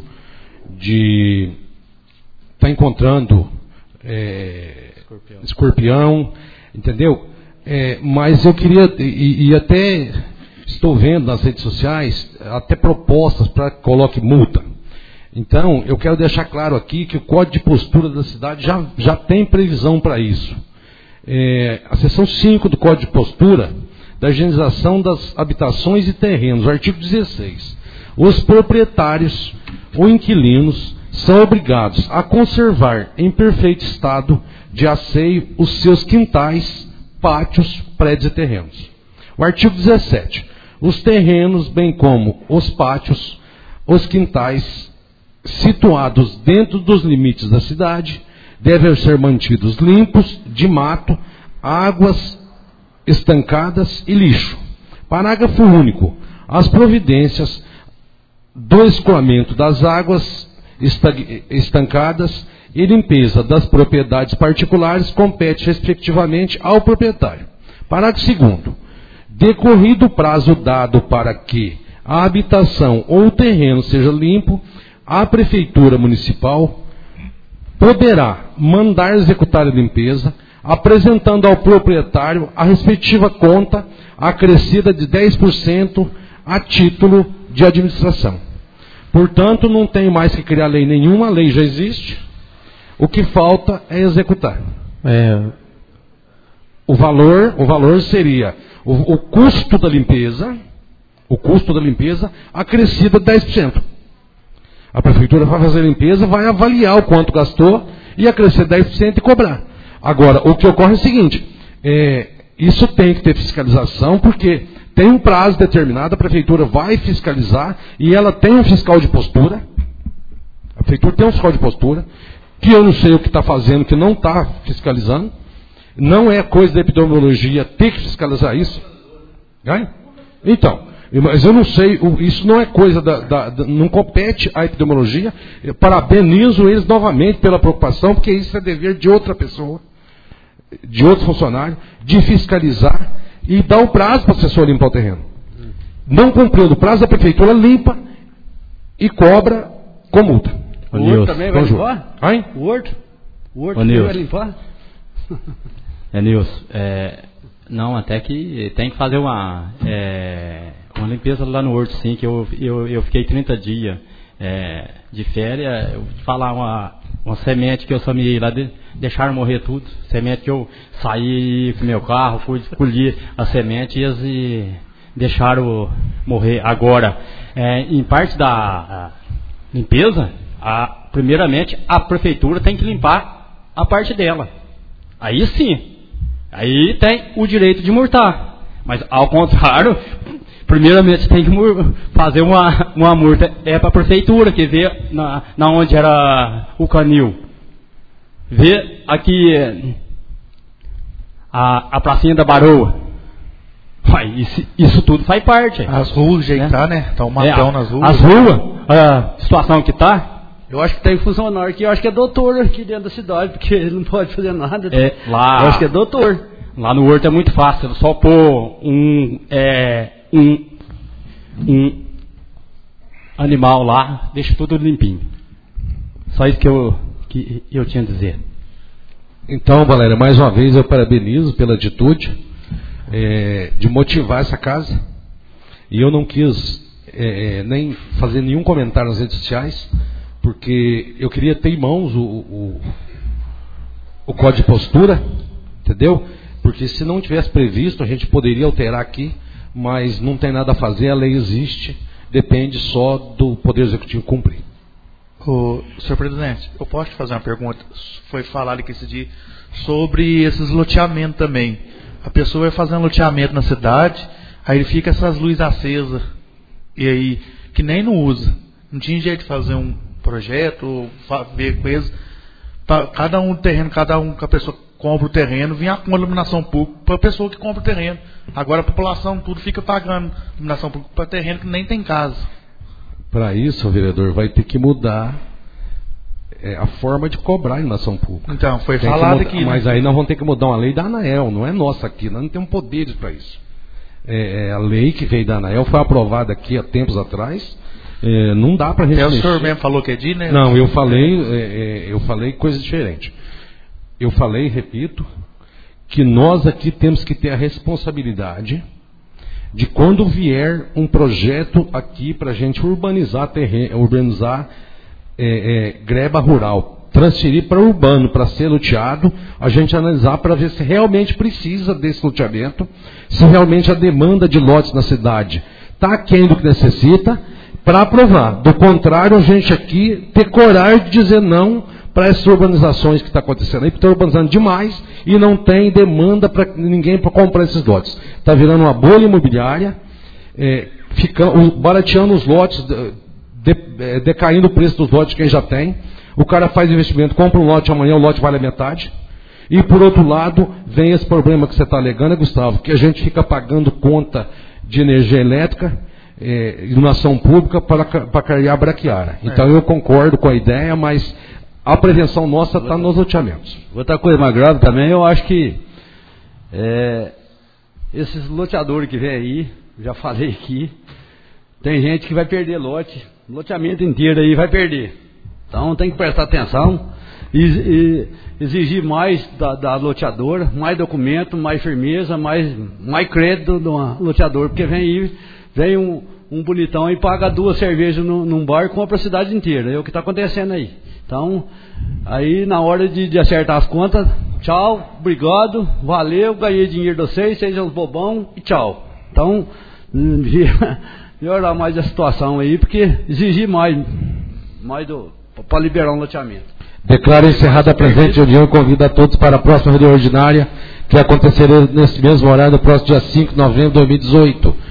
de estar tá encontrando é, escorpião. escorpião, entendeu? É, mas eu queria, e, e até estou vendo nas redes sociais, até propostas para que coloque multa. Então, eu quero deixar claro aqui que o Código de Postura da cidade já, já tem previsão para isso. É, a seção cinco do Código de Postura, da higienização das habitações e terrenos, o artigo dezesseis. Os proprietários ou inquilinos são obrigados a conservar em perfeito estado de asseio os seus quintais, pátios, prédios e terrenos. O artigo dezessete. Os terrenos, bem como os pátios, os quintais, situados dentro dos limites da cidade, devem ser mantidos limpos de mato, águas estancadas e lixo. Parágrafo único. As providências do escoamento das águas estancadas e limpeza das propriedades particulares compete respectivamente ao proprietário. Parágrafo segundo. Decorrido o prazo dado para que a habitação ou o terreno seja limpo, a Prefeitura Municipal poderá mandar executar a limpeza, apresentando ao proprietário a respectiva conta acrescida de dez por cento a título de administração. Portanto, não tem mais que criar lei nenhuma, a lei já existe. O que falta é executar. É. O valor, o valor seria o, o custo da limpeza, o custo da limpeza acrescido de dez por cento. A prefeitura vai fazer a limpeza, vai avaliar o quanto gastou e acrescer dez por cento e cobrar. Agora, o que ocorre é o seguinte, é, isso tem que ter fiscalização, porque tem um prazo determinado, a prefeitura vai fiscalizar e ela tem um fiscal de postura, a prefeitura tem um fiscal de postura, que eu não sei o que está fazendo, que não está fiscalizando, não é coisa da epidemiologia ter que fiscalizar isso. É? Então, mas eu não sei, isso não é coisa da, da, da, não compete à epidemiologia. Eu parabenizo eles novamente pela preocupação, porque isso é dever de outra pessoa, de outro funcionário, de fiscalizar e dar o prazo para a pessoa limpar o terreno. Não cumprindo o prazo, a prefeitura limpa e cobra com multa.
O Horto também vai limpar?
Hein?
O Horto? O Horto também vai limpar?
É, Nilson, é, não, até que tem que fazer uma, é, uma limpeza lá no Horto, sim, que eu, eu, eu fiquei trinta dias é, de férias. Eu vou te falar uma, uma semente que eu semeei lá, de, deixaram morrer tudo. Semente que eu saí com meu carro, fui colher a semente e eles e deixaram morrer. Agora, é, em parte da limpeza, a, primeiramente a prefeitura tem que limpar a parte dela. Aí sim. Aí tem o direito de multar. Mas, ao contrário, primeiramente tem que fazer uma, uma multa. É para a prefeitura que vê na, na onde era o canil. Vê aqui a, a pracinha da Baroa. Vai, isso, isso tudo faz parte.
As ruas, jeitar, né? Tá um matão é, nas ruas.
As ruas, a situação que tá.
Eu acho que tem funcionário que eu acho que é doutor aqui dentro da cidade, porque ele não pode fazer nada.
É, lá,
eu acho que é doutor.
Lá no Horto é muito fácil, só pôr um, é, um, um animal lá, deixa tudo limpinho. Só isso que eu, que eu tinha a dizer.
Então, Valéria, mais uma vez eu parabenizo pela atitude é, de motivar essa casa. E eu não quis é, nem fazer nenhum comentário nas redes sociais, porque eu queria ter em mãos o, o, o código de postura, entendeu? Porque se não tivesse previsto, a gente poderia alterar aqui, mas não tem nada a fazer, a lei existe, depende só do Poder Executivo cumprir.
O senhor presidente, eu posso te fazer uma pergunta? Foi falado aqui esse dia sobre esses loteamentos também. A pessoa vai fazer um loteamento na cidade, aí ele fica essas luzes acesas, e aí, que nem não usa. Não tinha jeito de fazer um projeto, ver com eles, cada um terreno, cada um que a pessoa compra o terreno, vinha a conta de iluminação pública para a pessoa que compra o terreno. Agora a população tudo fica pagando iluminação pública para terreno que nem tem casa.
Para isso, vereador, vai ter que mudar é, a forma de cobrar a iluminação pública.
Então, foi
tem
falado
mudar,
aqui.
Mas
né?
aí nós vamos ter que mudar uma lei da ANAEL, não é nossa aqui, nós não temos poderes para isso. É, é, a lei que veio da ANAEL foi aprovada aqui há tempos atrás. É, não dá para a gente
Até o
mexer.
senhor mesmo falou que é de, né?
Não, eu falei, é, é, eu falei coisa diferente. Eu falei, repito, que nós aqui temos que ter a responsabilidade de quando vier um projeto aqui para a gente urbanizar terreno, urbanizar é, é, greba rural, transferir para urbano, para ser loteado, a gente analisar para ver se realmente precisa desse loteamento, se realmente a demanda de lotes na cidade está aquém do que necessita, para aprovar. Do contrário, a gente aqui ter coragem de dizer não para essas urbanizações que está acontecendo aí, porque está urbanizando demais e não tem demanda para ninguém para comprar esses lotes. Está virando uma bolha imobiliária, é, ficando, barateando os lotes, de, de, decaindo o preço dos lotes que ele já tem. O cara faz investimento, compra um lote amanhã, o lote vale a metade. E por outro lado, vem esse problema que você está alegando, Gustavo, que a gente fica pagando conta de energia elétrica, é, iluminação pública para, para criar braquiária. Então eu concordo com a ideia, mas a prevenção nossa está nos loteamentos.
Outra coisa mais grave também, eu acho que é, esses loteadores que vêm aí, já falei aqui, tem gente que vai perder lote, loteamento inteiro aí vai perder. Então tem que prestar atenção e, e exigir mais da, da loteadora, mais documento, mais firmeza, mais, mais crédito do loteador, porque vem aí, vem um, um bonitão e paga duas cervejas no, num bar e compra a cidade inteira. É o que está acontecendo aí. Então, aí na hora de, de acertar as contas, tchau, obrigado, valeu, ganhei dinheiro de vocês, sejam os bobão e tchau. Então, melhorar mais a situação aí, porque exigir mais, mais para liberar um loteamento.
Declaro encerrada a presente reunião e convido a todos para a próxima reunião ordinária, que acontecerá nesse mesmo horário, no próximo dia cinco de novembro de dois mil e dezoito.